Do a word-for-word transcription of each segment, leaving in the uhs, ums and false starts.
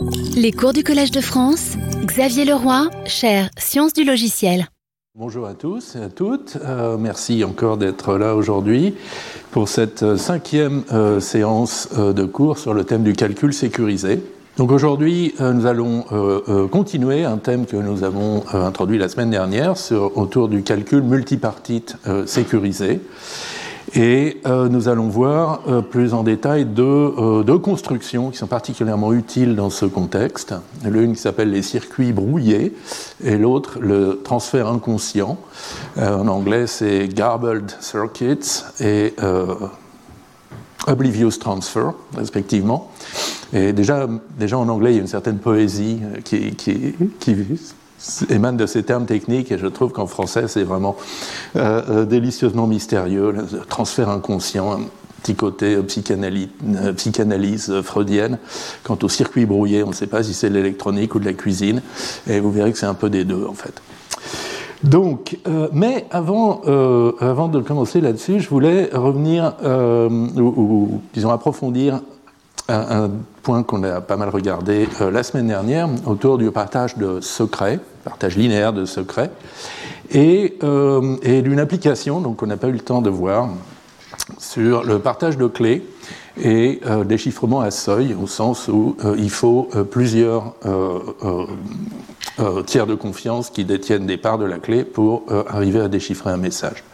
Les cours du Collège de France, Xavier Leroy, chaire Sciences du logiciel. Bonjour à tous et à toutes, euh, merci encore d'être là aujourd'hui pour cette cinquième euh, séance euh, de cours sur le thème du calcul sécurisé. Donc aujourd'hui, euh, nous allons euh, euh, continuer un thème que nous avons euh, introduit la semaine dernière sur, autour du calcul multipartite euh, sécurisé. Et euh, nous allons voir euh, plus en détail deux, euh, deux constructions qui sont particulièrement utiles dans ce contexte. L'une qui s'appelle les circuits brouillés et l'autre le transfert inconscient. Euh, en anglais, c'est garbled circuits et euh, oblivious transfer, respectivement. Et déjà, déjà en anglais, il y a une certaine poésie qui, qui, qui émane de ces termes techniques, et je trouve qu'en français, c'est vraiment euh, euh, délicieusement mystérieux, le transfert inconscient, un petit côté psychanalyse, psychanalyse freudienne. Quant au circuit brouillé, on ne sait pas si c'est de l'électronique ou de la cuisine, et vous verrez que c'est un peu des deux, en fait. Donc, euh, mais avant, euh, avant de commencer là-dessus, je voulais revenir, euh, ou, ou disons approfondir un, un point qu'on a pas mal regardé euh, la semaine dernière, autour du partage de secrets, partage linéaire de secrets, et, euh, et d'une application donc, qu'on n'a pas eu le temps de voir, sur le partage de clés et euh, déchiffrement à seuil, au sens où euh, il faut euh, plusieurs euh, euh, euh, tiers de confiance qui détiennent des parts de la clé pour euh, arriver à déchiffrer un message.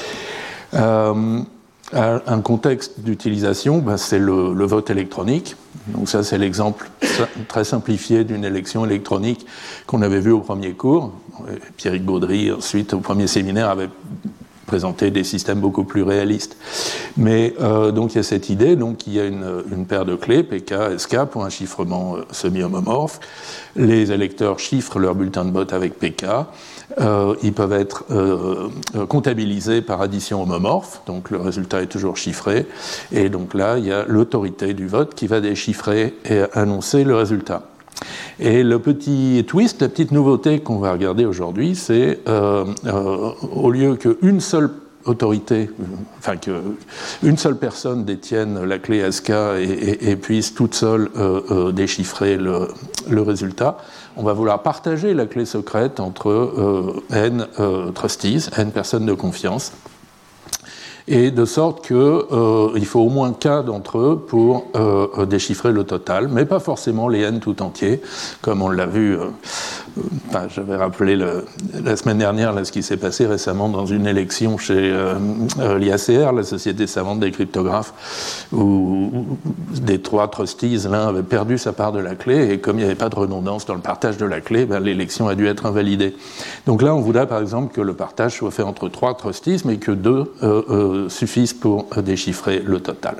Euh, un contexte d'utilisation, ben, c'est le, le vote électronique. Donc ça, c'est l'exemple très simplifié d'une élection électronique qu'on avait vu au premier cours. Pierrick Gaudry, ensuite, au premier séminaire, avait présenter des systèmes beaucoup plus réalistes. Mais euh, donc il y a cette idée, donc il y a une, une paire de clés, P K, S K, pour un chiffrement euh, semi-homomorphe. Les électeurs chiffrent leur bulletin de vote avec P K. Euh, ils peuvent être euh, comptabilisés par addition homomorphe, donc le résultat est toujours chiffré. Et donc là, il y a l'autorité du vote qui va déchiffrer et annoncer le résultat. Et le petit twist, la petite nouveauté qu'on va regarder aujourd'hui, c'est euh, euh, au lieu qu'une seule autorité, enfin qu'une seule personne détienne la clé S K et, et, et puisse toute seule euh, euh, déchiffrer le, le résultat, on va vouloir partager la clé secrète entre euh, N euh, trustees, N personnes de confiance. Et de sorte qu'il euh, faut au moins K d'entre eux pour euh, déchiffrer le total, mais pas forcément les N tout entiers, comme on l'a vu, euh, enfin, j'avais rappelé le, la semaine dernière là, ce qui s'est passé récemment dans une élection chez euh, euh, l'I A C R, la Société savante des cryptographes, où, où des trois trustees, l'un avait perdu sa part de la clé, et comme il n'y avait pas de redondance dans le partage de la clé, ben, l'élection a dû être invalidée. Donc là, on voudrait par exemple que le partage soit fait entre trois trustees, mais que deux euh, euh, suffisent pour déchiffrer le total.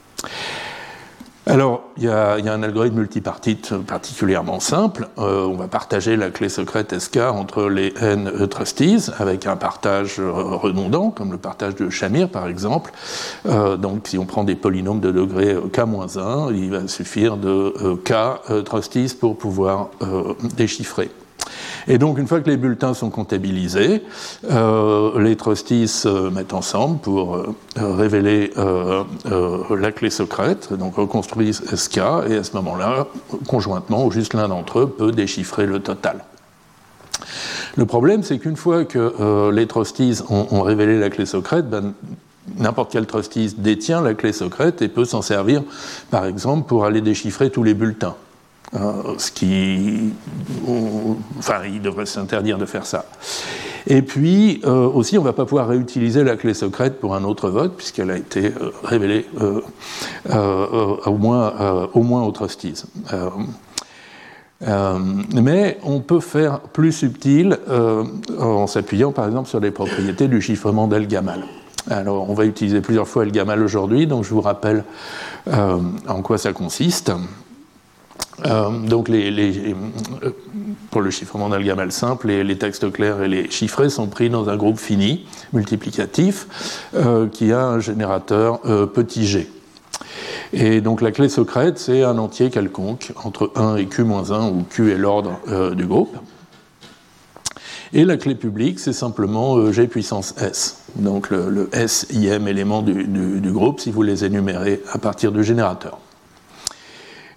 Alors, il y a, il y a un algorithme multipartite particulièrement simple. Euh, on va partager la clé secrète S K entre les N trustees avec un partage redondant, comme le partage de Shamir par exemple. Euh, donc, si on prend des polynômes de degré K moins un, il va suffire de euh, K trustees pour pouvoir euh, déchiffrer. Et donc, une fois que les bulletins sont comptabilisés, euh, les trustees se mettent ensemble pour euh, révéler euh, euh, la clé secrète, donc reconstruisent S K, et à ce moment-là, conjointement, ou juste l'un d'entre eux peut déchiffrer le total. Le problème, c'est qu'une fois que euh, les trustees ont, ont révélé la clé secrète, ben, n'importe quel trustee détient la clé secrète et peut s'en servir, par exemple, pour aller déchiffrer tous les bulletins. Euh, ce qui, on, enfin, il devrait s'interdire de faire ça. Et puis euh, aussi, on ne va pas pouvoir réutiliser la clé secrète pour un autre vote puisqu'elle a été euh, révélée euh, euh, au moins, euh, au moins aux trustees. Euh, euh, mais on peut faire plus subtil euh, en s'appuyant, par exemple, sur les propriétés du chiffrement d'El-Gamal. Alors, on va utiliser plusieurs fois El-Gamal aujourd'hui, donc je vous rappelle euh, en quoi ça consiste. Euh, donc les, les, euh, pour le chiffrement d'El-Gamal simple, les, les textes clairs et les chiffrés sont pris dans un groupe fini, multiplicatif, euh, qui a un générateur euh, petit g. Et donc la clé secrète, c'est un entier quelconque, entre un et Q moins un, où Q est l'ordre euh, du groupe. Et la clé publique, c'est simplement euh, G puissance S, donc le, le S I M élément du, du, du groupe, si vous les énumérez à partir du générateur.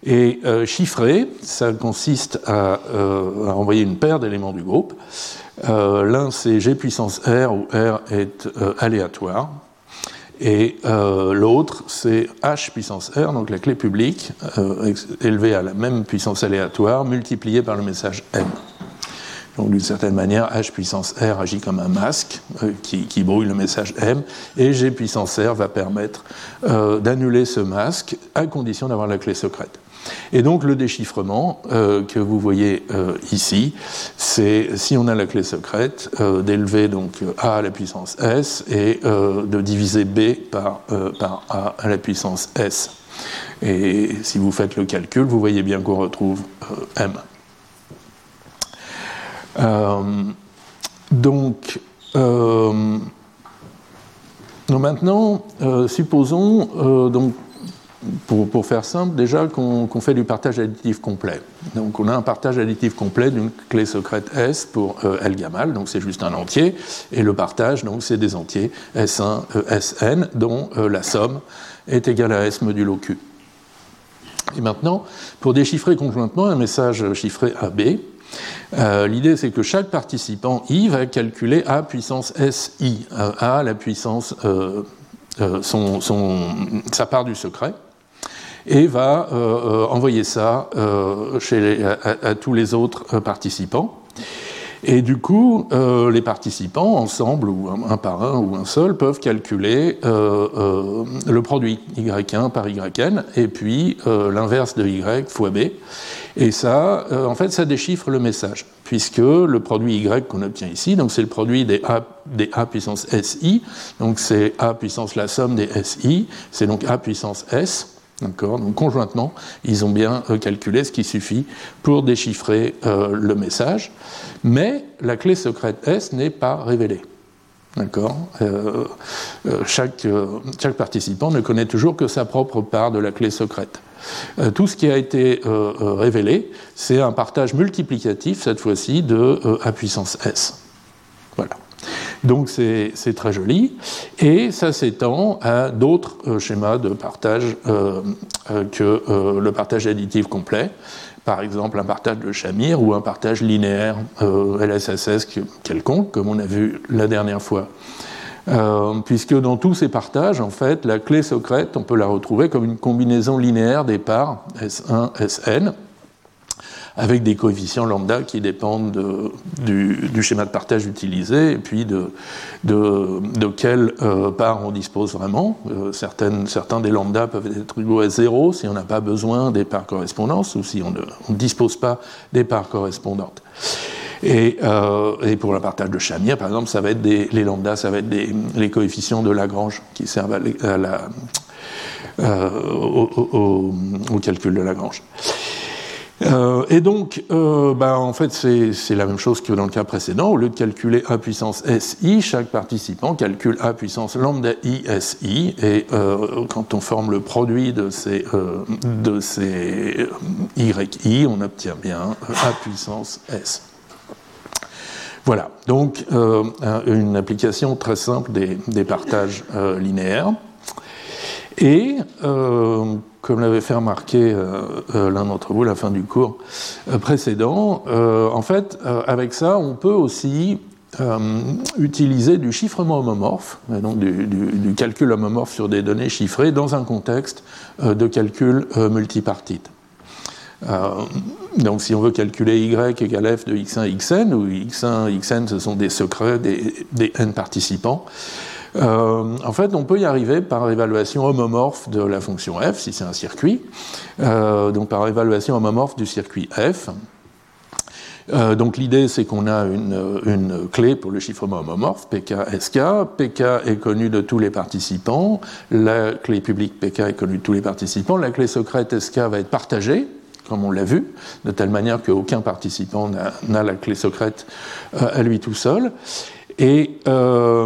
Et euh, chiffrer, ça consiste à, euh, à envoyer une paire d'éléments du groupe. Euh, l'un, c'est G puissance R, où R est euh, aléatoire. Et euh, l'autre, c'est H puissance R, donc la clé publique, euh, élevée à la même puissance aléatoire, multipliée par le message M. Donc d'une certaine manière, H puissance R agit comme un masque euh, qui, qui brouille le message M, et G puissance R va permettre euh, d'annuler ce masque à condition d'avoir la clé secrète. Et donc le déchiffrement euh, que vous voyez euh, ici, c'est, si on a la clé secrète, euh, d'élever donc A à la puissance S et euh, de diviser B par, euh, par A à la puissance S. Et si vous faites le calcul, vous voyez bien qu'on retrouve euh, M. Euh, donc, euh, donc maintenant, euh, supposons euh, donc Pour, pour faire simple, déjà qu'on, qu'on fait du partage additif complet. Donc on a un partage additif complet d'une clé secrète S pour euh, L gammal, donc c'est juste un entier, et le partage, donc c'est des entiers S un, euh, S n, dont euh, la somme est égale à S modulo Q. Et maintenant, pour déchiffrer conjointement un message chiffré A B, euh, l'idée c'est que chaque participant I va calculer A puissance S I, euh, A la puissance, euh, euh, son, son, sa part du secret, et va euh, euh, envoyer ça euh, chez les, à, à tous les autres euh, participants. Et du coup, euh, les participants, ensemble, ou un, un par un, ou un seul, peuvent calculer euh, euh, le produit Y un par Y n, et puis euh, l'inverse de Y fois B. Et ça, euh, en fait, ça déchiffre le message, puisque le produit Y qu'on obtient ici, donc c'est le produit des A, des A puissance S I, donc c'est A puissance la somme des S I, c'est donc A puissance S. D'accord. Donc conjointement, ils ont bien euh, calculé ce qui suffit pour déchiffrer euh, le message, mais la clé secrète S n'est pas révélée. D'accord. Euh, euh, chaque, euh, chaque participant ne connaît toujours que sa propre part de la clé secrète. Euh, tout ce qui a été euh, euh, révélé, c'est un partage multiplicatif, cette fois-ci, de euh, A puissance S. Voilà. Donc c'est, c'est très joli, et ça s'étend à d'autres euh, schémas de partage euh, euh, que euh, le partage additif complet, par exemple un partage de Shamir ou un partage linéaire euh, L S S S quelconque, comme on a vu la dernière fois. Euh, puisque dans tous ces partages, en fait, la clé secrète, on peut la retrouver comme une combinaison linéaire des parts S un, S n, avec des coefficients lambda qui dépendent de, du, du schéma de partage utilisé et puis de, de, de quelle euh, part on dispose vraiment. Euh, certaines, certains des lambda peuvent être égaux à zéro si on n'a pas besoin des parts correspondantes ou si on ne, on ne dispose pas des parts correspondantes. Et, euh, et pour le partage de Shamir, par exemple, ça va être des, les lambda, ça va être des, les coefficients de Lagrange qui servent à, à la, euh, au, au, au calcul de Lagrange. Euh, et donc, euh, bah, en fait, c'est, c'est la même chose que dans le cas précédent. Au lieu de calculer A puissance S I, chaque participant calcule A puissance lambda I S I, et euh, quand on forme le produit de ces, euh, de ces Y I, on obtient bien A puissance S. Voilà, donc euh, une application très simple des, des partages euh, linéaires. Et, euh, comme l'avait fait remarquer euh, euh, l'un d'entre vous à la fin du cours euh, précédent, euh, en fait, euh, avec ça, on peut aussi euh, utiliser du chiffrement homomorphe, donc du, du, du calcul homomorphe sur des données chiffrées dans un contexte euh, de calcul euh, multipartite. Euh, donc si on veut calculer Y égale F de X un, Xn, où X un, Xn, ce sont des secrets des, des N participants, Euh, en fait, on peut y arriver par évaluation homomorphe de la fonction f, si c'est un circuit, euh, donc par évaluation homomorphe du circuit f. Euh, donc l'idée, c'est qu'on a une, une clé pour le chiffrement homomorphe, P K S K. P K est connu de tous les participants, la clé publique P K est connue de tous les participants, la clé secrète S K va être partagée, comme on l'a vu, de telle manière qu'aucun participant n'a, n'a la clé secrète euh, à lui tout seul. Et... Euh,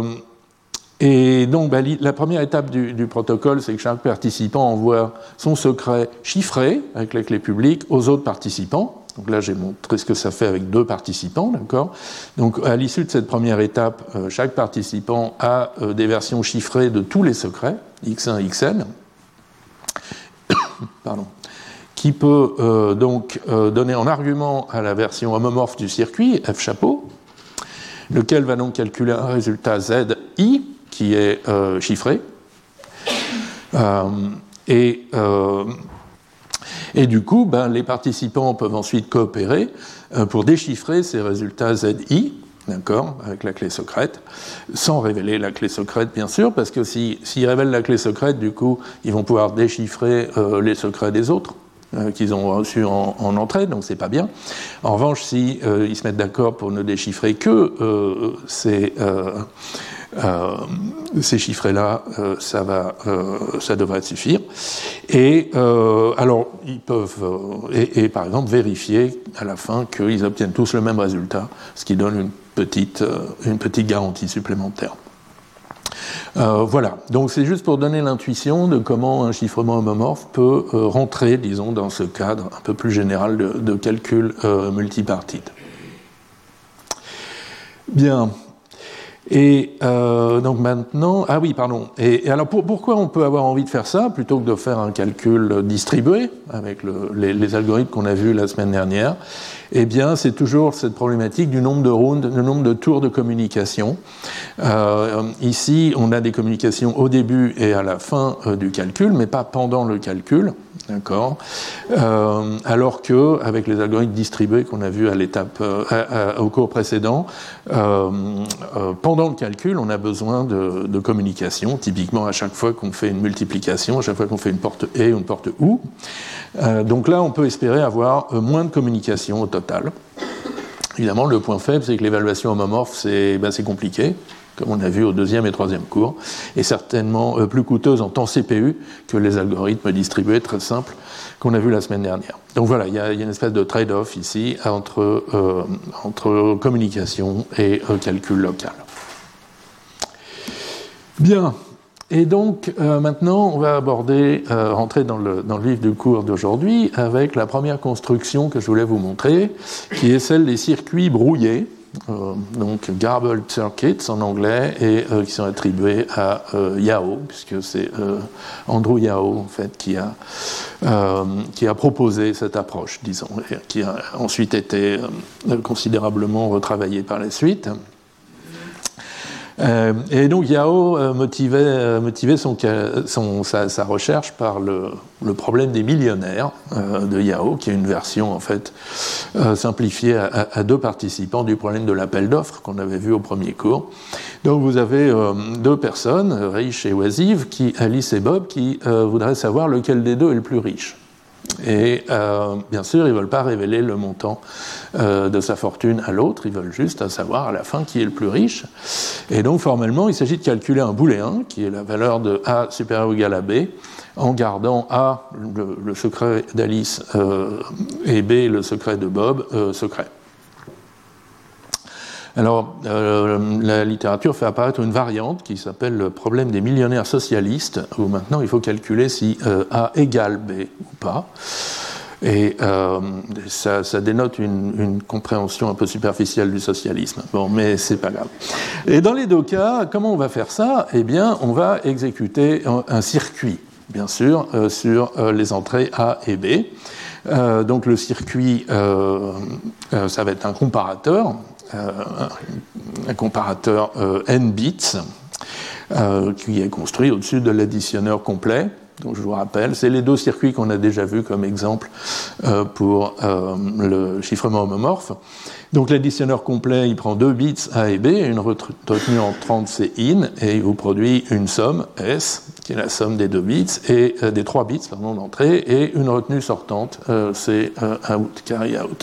Et donc, bah, la première étape du, du protocole, c'est que chaque participant envoie son secret chiffré avec la clé publique aux autres participants. Donc là, j'ai montré ce que ça fait avec deux participants, d'accord ? Donc, à l'issue de cette première étape, euh, chaque participant a euh, des versions chiffrées de tous les secrets, X un, Xn. Pardon. qui peut euh, donc euh, donner en argument à la version homomorphe du circuit, F chapeau, lequel va donc calculer un résultat Z I, qui est euh, chiffré. Euh, et, euh, et du coup, ben, les participants peuvent ensuite coopérer euh, pour déchiffrer ces résultats Z I, d'accord, avec la clé secrète, sans révéler la clé secrète, bien sûr, parce que si, s'ils révèlent la clé secrète, du coup, ils vont pouvoir déchiffrer euh, les secrets des autres euh, qu'ils ont reçus en, en entrée, donc c'est pas bien. En revanche, si euh, ils se mettent d'accord pour ne déchiffrer que euh, ces, euh, euh, ces chiffrés-là, euh, ça va, euh, ça devrait suffire. Et euh, alors, ils peuvent, euh, et, et par exemple, vérifier à la fin qu'ils obtiennent tous le même résultat, ce qui donne une petite, euh, une petite garantie supplémentaire. Euh, voilà, donc c'est juste pour donner l'intuition de comment un chiffrement homomorphe peut euh, rentrer, disons, dans ce cadre un peu plus général de, de calcul euh, multipartite. Bien. Et euh, donc maintenant, ah oui, pardon. Et, et alors pour, pourquoi on peut avoir envie de faire ça plutôt que de faire un calcul distribué avec le, les, les algorithmes qu'on a vus la semaine dernière? Eh bien, c'est toujours cette problématique du nombre de rounds, du nombre de tours de communication. Euh, ici, on a des communications au début et à la fin euh, du calcul, mais pas pendant le calcul, d'accord. Euh, alors que avec les algorithmes distribués qu'on a vus à l'étape, euh, à, à, au cours précédent, euh, euh, pendant le calcul, on a besoin de, de communication. Typiquement, à chaque fois qu'on fait une multiplication, à chaque fois qu'on fait une porte et ou une porte ou. Euh, donc là, on peut espérer avoir euh, moins de communication au total. Évidemment, le point faible, c'est que l'évaluation homomorphe, c'est, ben, c'est compliqué, comme on a vu au deuxième et troisième cours, et certainement euh, plus coûteuse en temps C P U que les algorithmes distribués très simples qu'on a vu la semaine dernière. Donc voilà, il y a, il y a une espèce de trade-off ici entre, euh, entre communication et euh, calcul local. Bien. Et donc, euh, maintenant, on va aborder, euh, rentrer dans le, dans le vif du cours d'aujourd'hui avec la première construction que je voulais vous montrer, qui est celle des circuits brouillés, euh, donc garbled circuits en anglais, et euh, qui sont attribués à euh, Yao, puisque c'est euh, Andrew Yao, en fait, qui a, euh, qui a proposé cette approche, disons, et qui a ensuite été euh, considérablement retravaillée par la suite. Euh, et donc Yao euh, motivait, euh, motivait son, son, sa, sa recherche par le, le problème des millionnaires euh, de Yao, qui est une version en fait euh, simplifiée à, à, à deux participants du problème de l'appel d'offres qu'on avait vu au premier cours. Donc vous avez euh, deux personnes, riches et oisives, qui, Alice et Bob, qui euh, voudraient savoir lequel des deux est le plus riche. Et euh, bien sûr, ils ne veulent pas révéler le montant euh, de sa fortune à l'autre, ils veulent juste savoir à la fin qui est le plus riche. Et donc, formellement, il s'agit de calculer un booléen, qui est la valeur de A supérieure ou égale à B, en gardant A, le, le secret d'Alice, euh, et B, le secret de Bob, euh, secret. Alors, euh, la littérature fait apparaître une variante qui s'appelle le problème des millionnaires socialistes, où maintenant il faut calculer si euh, A égale B ou pas. Et euh, ça, ça dénote une, une compréhension un peu superficielle du socialisme. Bon, mais c'est pas grave. Et dans les deux cas, comment on va faire ça? Eh bien, on va exécuter un, un circuit, bien sûr, euh, sur euh, les entrées A et B. Euh, donc le circuit, euh, euh, ça va être un comparateur. Euh, un comparateur euh, n bits euh, qui est construit au-dessus de l'additionneur complet. Donc je vous rappelle, c'est les deux circuits qu'on a déjà vus comme exemple euh, pour euh, le chiffrement homomorphe. Donc l'additionneur complet, il prend deux bits A et B, une retenue entrante c'est in, et il vous produit une somme S, qui est la somme des deux bits, et euh, des trois bits pardon, d'entrée, et une retenue sortante, euh, c'est euh, out, carry out.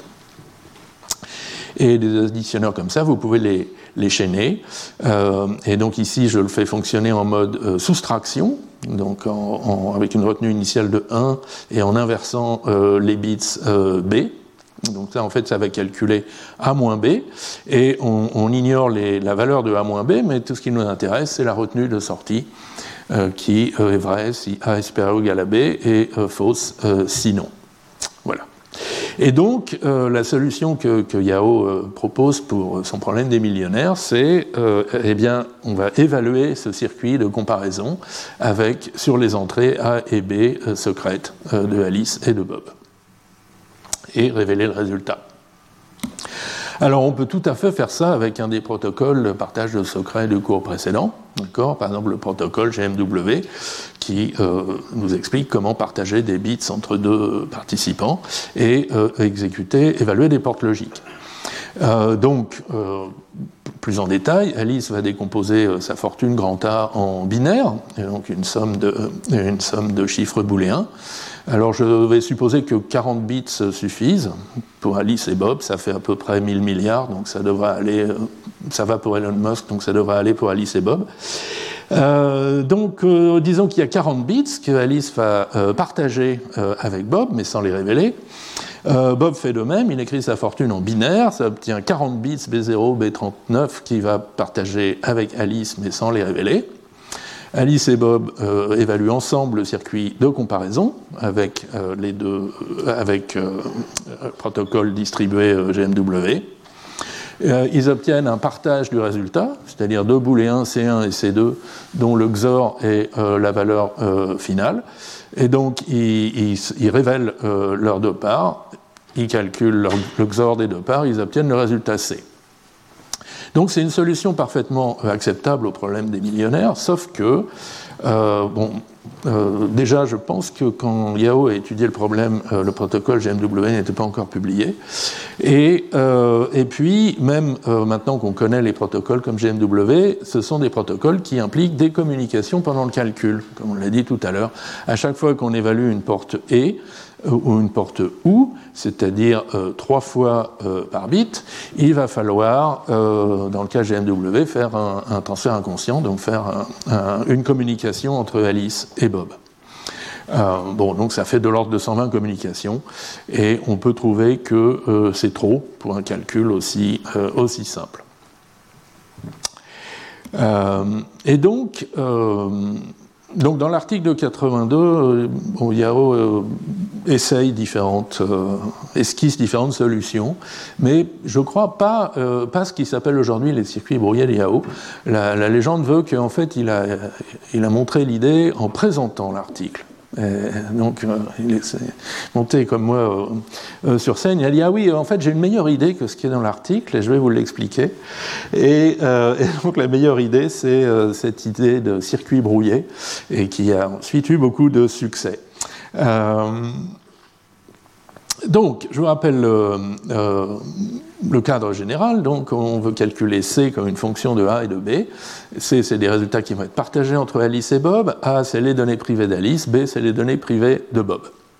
Et des additionneurs comme ça, vous pouvez les, les chaîner. Euh, et donc ici, je le fais fonctionner en mode euh, soustraction, donc en, en, avec une retenue initiale de un, et en inversant euh, les bits euh, B. Donc ça, en fait, ça va calculer A moins B, et on, on ignore les, la valeur de A moins B, mais tout ce qui nous intéresse, c'est la retenue de sortie, euh, qui euh, est vraie si A est supérieur ou égal à B, et euh, fausse euh, sinon. Voilà. Et donc, euh, la solution que, que Yao euh, propose pour son problème des millionnaires, c'est, euh, eh bien, on va évaluer ce circuit de comparaison avec, sur les entrées A et B euh, secrètes euh, de Alice et de Bob. et révéler le résultat. Alors, on peut tout à fait faire ça avec un des protocoles de partage de secrets du cours précédent, d'accord ? Par exemple, le protocole G M W, qui euh, nous explique comment partager des bits entre deux participants et euh, exécuter, évaluer des portes logiques. Euh, donc, euh, plus en détail, Alice va décomposer euh, sa fortune grand A en binaire, et donc une somme de, euh, une somme de chiffres booléens. Alors, je vais supposer que quarante bits suffisent. Pour Alice et Bob, ça fait à peu près mille milliards, donc ça devrait aller, ça va pour Elon Musk, donc ça devrait aller pour Alice et Bob. Euh, donc, euh, disons qu'il y a quarante bits que Alice va euh, partager euh, avec Bob, mais sans les révéler. Euh, Bob fait de même, il écrit sa fortune en binaire, ça obtient quarante bits B zéro, B trente-neuf qu'il va partager avec Alice, mais sans les révéler. Alice et Bob euh, évaluent ensemble le circuit de comparaison avec euh, les deux, euh, avec euh, le protocole distribué euh, G M W. Euh, ils obtiennent un partage du résultat, c'est-à-dire deux booléens C un et C deux, dont le X O R est euh, la valeur euh, finale. Et donc, ils, ils, ils révèlent euh, leurs deux parts, ils calculent leur, le X O R des deux parts, ils obtiennent le résultat C. Donc c'est une solution parfaitement acceptable au problème des millionnaires, sauf que, euh, bon, euh, déjà je pense que quand Yao a étudié le problème, euh, le protocole G M W n'était pas encore publié, et, euh, et puis même euh, maintenant qu'on connaît les protocoles comme G M W, ce sont des protocoles qui impliquent des communications pendant le calcul, comme on l'a dit tout à l'heure. À chaque fois qu'on évalue une porte E, ou une porte OU, c'est-à-dire euh, trois fois euh, par bit, il va falloir, euh, dans le cas G M W, faire un, un transfert inconscient, donc faire un, un, une communication entre Alice et Bob. Euh, bon, donc ça fait de l'ordre de cent vingt communications, et on peut trouver que euh, c'est trop pour un calcul aussi, euh, aussi simple. Euh, et donc, euh, Donc dans l'article de quatre-vingt-deux, bon, Yao euh, essaye différentes, euh, esquisse différentes solutions, mais je ne crois pas, euh, pas ce qui s'appelle aujourd'hui les circuits brouillés de Yao. La, la légende veut qu'en fait il a, il a montré l'idée en présentant l'article. Et donc euh, il est monté comme moi euh, euh, sur scène, il a dit ah oui, en fait j'ai une meilleure idée que ce qui est dans l'article et je vais vous l'expliquer. Et, euh, et donc la meilleure idée c'est euh, cette idée de circuit brouillé et qui a ensuite eu beaucoup de succès. Euh, donc je vous rappelle le, euh, le cadre général. Donc on veut calculer C comme une fonction de A et de B. C, c'est des résultats qui vont être partagés entre Alice et Bob. A, c'est les données privées d'Alice. B, c'est les données privées de Bob.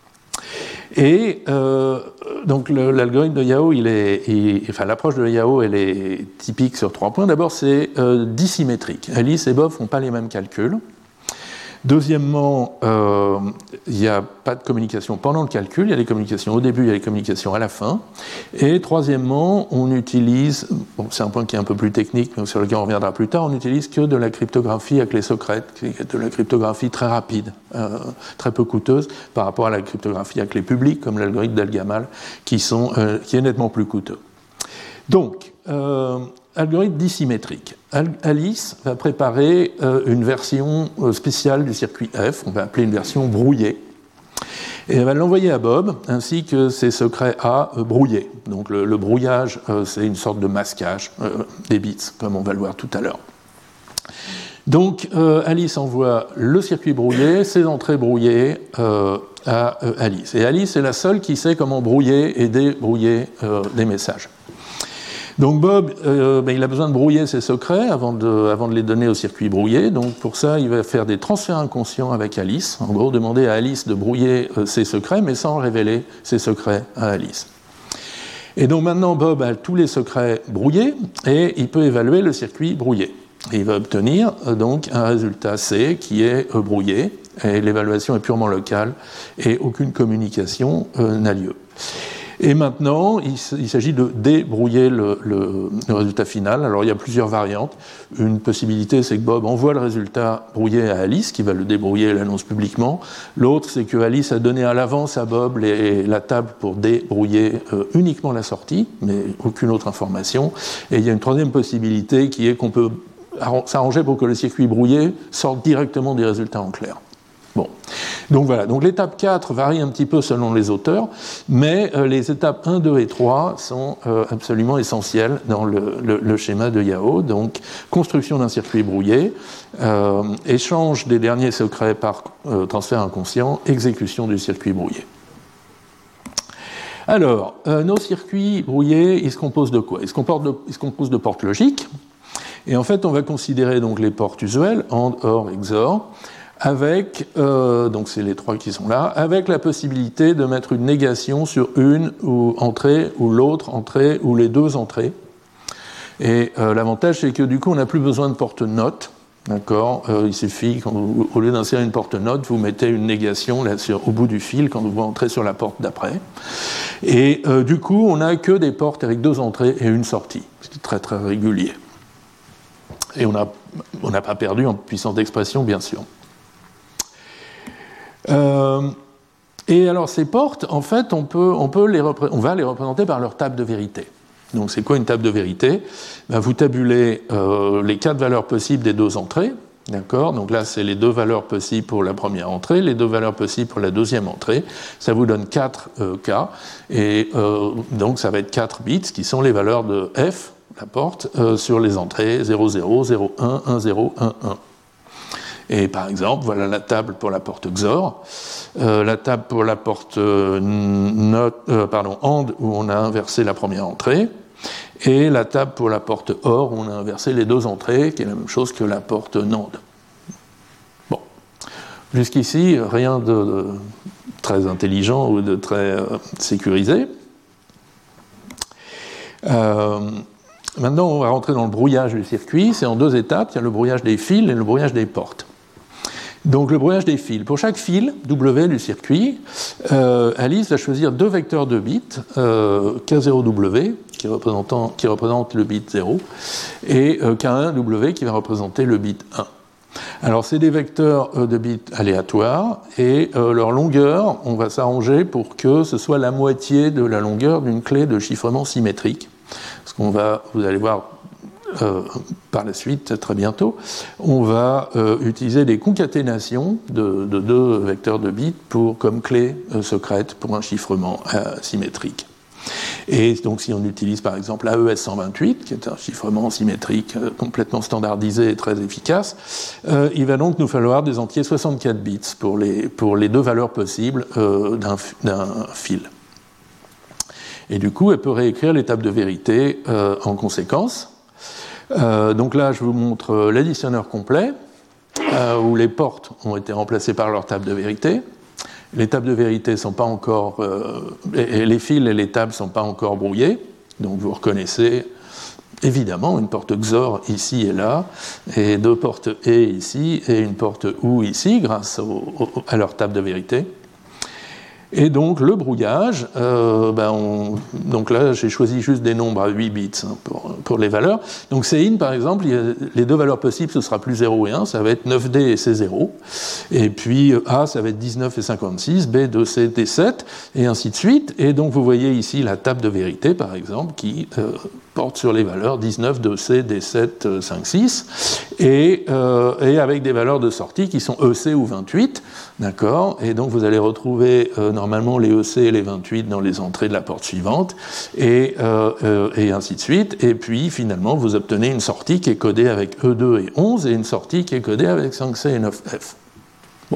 Et euh, donc le, l'algorithme de Yao, il est, il, enfin l'approche de Yao, elle est typique sur trois points. D'abord, c'est euh, dissymétrique. Alice et Bob font pas les mêmes calculs. Deuxièmement, euh, il n'y a pas de communication pendant le calcul, il y a des communications au début, il y a des communications à la fin. Et troisièmement, on utilise, bon, c'est un point qui est un peu plus technique, mais sur lequel on reviendra plus tard, on n'utilise que de la cryptographie à clé secrète, qui est de la cryptographie très rapide, euh, très peu coûteuse, par rapport à la cryptographie à clé publique, comme l'algorithme d'Al-Gamal, qui, sont, euh, qui est nettement plus coûteux. Donc, euh, algorithme dissymétrique. Alice va préparer euh, une version euh, spéciale du circuit F, on va appeler une version brouillée, et elle va l'envoyer à Bob, ainsi que ses secrets A euh, brouillés. Donc le, le brouillage, euh, c'est une sorte de masquage euh, des bits, comme on va le voir tout à l'heure. Donc euh, Alice envoie le circuit brouillé, ses entrées brouillées euh, à euh, Alice. Et Alice est la seule qui sait comment brouiller et débrouiller euh, des messages. Donc Bob, euh, ben, il a besoin de brouiller ses secrets avant de, avant de les donner au circuit brouillé. Donc pour ça, il va faire des transferts inconscients avec Alice. En gros, demander à Alice de brouiller euh, ses secrets, mais sans révéler ses secrets à Alice. Et donc maintenant, Bob a tous les secrets brouillés et il peut évaluer le circuit brouillé. Et il va obtenir euh, donc un résultat C qui est euh, brouillé. Et l'évaluation est purement locale et aucune communication euh, n'a lieu. Et maintenant, il, il s'agit de débrouiller le, le, le résultat final. Alors, il y a plusieurs variantes. Une possibilité, c'est que Bob envoie le résultat brouillé à Alice, qui va le débrouiller et l'annonce publiquement. L'autre, c'est que Alice a donné à l'avance à Bob les, la table pour débrouiller euh, uniquement la sortie, mais aucune autre information. Et il y a une troisième possibilité, qui est qu'on peut s'arranger pour que le circuit brouillé sorte directement des résultats en clair. Bon. Donc voilà, donc l'étape quatre varie un petit peu selon les auteurs, mais euh, les étapes un, deux et trois sont euh, absolument essentielles dans le, le, le schéma de Yao. Donc construction d'un circuit brouillé, euh, échange des derniers secrets par euh, transfert inconscient, exécution du circuit brouillé. Alors, euh, nos circuits brouillés, ils se composent de quoi ? Ils se composent de, ils se composent de portes logiques, et en fait on va considérer donc les portes usuelles, AND, OR, X O R, avec, euh, donc c'est les trois qui sont là, avec la possibilité de mettre une négation sur une ou entrée, ou l'autre entrée, ou les deux entrées. Et euh, l'avantage, c'est que du coup, on n'a plus besoin de porte-note, d'accord ? euh, Il suffit, quand vous, au lieu d'insérer une porte-note, vous mettez une négation là, sur, au bout du fil quand vous entrez sur la porte d'après. Et euh, du coup, on n'a que des portes avec deux entrées et une sortie, ce qui est très très régulier. Et on n'a on n'a pas perdu en puissance d'expression, bien sûr. Euh, et alors ces portes, en fait, on, peut, on, peut les repré- on va les représenter par leur table de vérité. Donc c'est quoi une table de vérité ? Ben, vous tabulez euh, les quatre valeurs possibles des deux entrées, d'accord ? Donc là, c'est les deux valeurs possibles pour la première entrée, les deux valeurs possibles pour la deuxième entrée. Ça vous donne quatre euh, cas, et euh, donc ça va être quatre bits qui sont les valeurs de F, la porte, euh, sur les entrées zéro zéro, zéro un, un zéro, un un. Et par exemple, voilà la table pour la porte X O R, euh, la table pour la porte euh, not, euh, pardon, AND où on a inversé la première entrée, et la table pour la porte OR où on a inversé les deux entrées, qui est la même chose que la porte NAND. Bon, jusqu'ici, rien de, de très intelligent ou de très euh, sécurisé. Euh, maintenant, on va rentrer dans le brouillage du circuit. C'est en deux étapes. Il y a le brouillage des fils et le brouillage des portes. Donc le brouillage des fils. Pour chaque fil W du circuit, euh, Alice va choisir deux vecteurs de bits, euh, K zéro W qui, qui représente le bit zéro et euh, K un W qui va représenter le bit un. Alors c'est des vecteurs euh, de bits aléatoires et euh, leur longueur, on va s'arranger pour que ce soit la moitié de la longueur d'une clé de chiffrement symétrique. Parce qu'on va, vous allez voir, Euh, par la suite, très bientôt, on va euh, utiliser des concaténations de, de deux vecteurs de bits pour, comme clé euh, secrète pour un chiffrement euh, symétrique. Et donc si on utilise par exemple A E S cent vingt-huit, qui est un chiffrement symétrique euh, complètement standardisé et très efficace, euh, il va donc nous falloir des entiers soixante-quatre bits pour les, pour les deux valeurs possibles euh, d'un, d'un fil. Et du coup, elle peut réécrire l'étape de vérité euh, en conséquence. Euh, donc là, je vous montre l'additionneur complet, euh, où les portes ont été remplacées par leur table de vérité. Les tables de vérité sont pas encore, euh, et les fils et les tables ne sont pas encore brouillés, donc vous reconnaissez évidemment une porte X O R ici et là, et deux portes E ici, et une porte OU ici, grâce au, au, à leur table de vérité. Et donc le brouillage, euh, ben on, donc là j'ai choisi juste des nombres à huit bits hein, pour, pour les valeurs. Donc C in par exemple, il y a les deux valeurs possibles, ce sera plus zéro et un, ça va être neuf D et C zéro. Et puis A ça va être dix-neuf et cinquante-six, B deux C D sept, et ainsi de suite. Et donc vous voyez ici la table de vérité par exemple qui euh, porte sur les valeurs dix-neuf, deux C, D sept, cinq, six, et, euh, et avec des valeurs de sortie qui sont E C ou vingt-huit, d'accord. Et donc vous allez retrouver euh, normalement les E C et les vingt-huit dans les entrées de la porte suivante, et, euh, euh, et ainsi de suite. Et puis finalement vous obtenez une sortie qui est codée avec E deux et onze, et une sortie qui est codée avec cinq C et neuf F. Bon.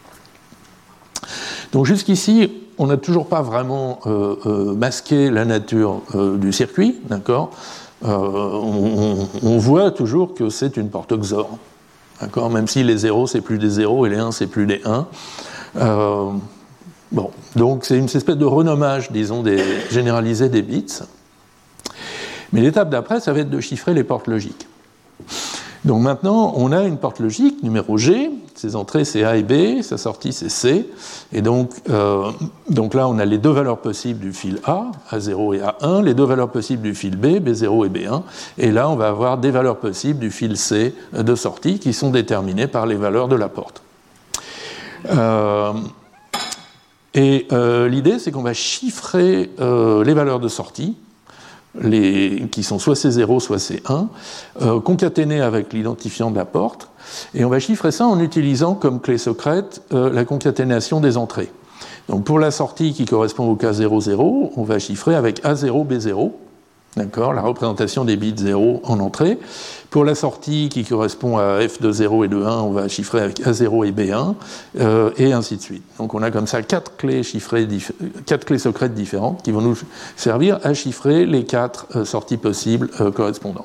Donc jusqu'ici, on n'a toujours pas vraiment euh, euh, masqué la nature euh, du circuit, d'accord. Euh, on, on voit toujours que c'est une porte X O R, d'accord, même si les zéros c'est plus des zéros et les un c'est plus des un. Euh, bon, donc c'est une espèce de renommage, disons, des, généralisé des bits. Mais l'étape d'après, ça va être de chiffrer les portes logiques. Donc maintenant, on a une porte logique, numéro G, ses entrées c'est A et B, sa sortie c'est C, et donc, euh, donc là on a les deux valeurs possibles du fil A, A zéro et A un, les deux valeurs possibles du fil B, B zéro et B un, et là on va avoir des valeurs possibles du fil C de sortie qui sont déterminées par les valeurs de la porte. Euh, et euh, l'idée c'est qu'on va chiffrer euh, les valeurs de sortie les, qui sont soit C zéro, soit C un, euh, concaténés avec l'identifiant de la porte, et on va chiffrer ça en utilisant comme clé secrète euh, la concaténation des entrées. Donc pour la sortie qui correspond au cas zéro zéro, on va chiffrer avec A zéro, B zéro, d'accord, la représentation des bits zéro en entrée. Pour la sortie qui correspond à F de zéro et de un, on va chiffrer avec A zéro et B un, euh, et ainsi de suite. Donc on a comme ça quatre clés, chiffrées dif- quatre clés secrètes différentes qui vont nous servir à chiffrer les quatre euh, sorties possibles euh, correspondantes.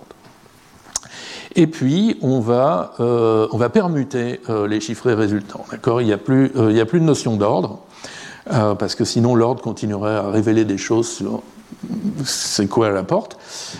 Et puis, on va, euh, on va permuter euh, les chiffrés résultants. D'accord ? Il n'y a plus, euh, il n'y a plus de notion d'ordre, euh, parce que sinon l'ordre continuerait à révéler des choses sur c'est quoi la porte.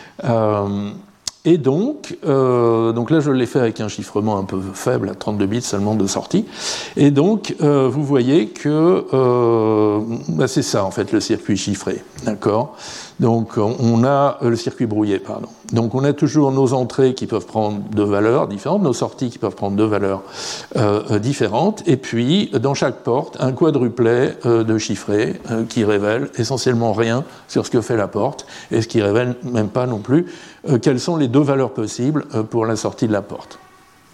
Euh, et donc, euh, donc là, je l'ai fait avec un chiffrement un peu faible, à trente-deux bits seulement de sortie. Et donc, euh, vous voyez que euh, bah c'est ça, en fait, le circuit chiffré. D'accord ? Donc, on a le circuit brouillé, pardon. Donc, on a toujours nos entrées qui peuvent prendre deux valeurs différentes, nos sorties qui peuvent prendre deux valeurs euh, différentes, et puis, dans chaque porte, un quadruplet euh, de chiffré euh, qui révèle essentiellement rien sur ce que fait la porte, et ce qui révèle même pas non plus euh, quelles sont les deux valeurs possibles euh, pour la sortie de la porte. D'accord ?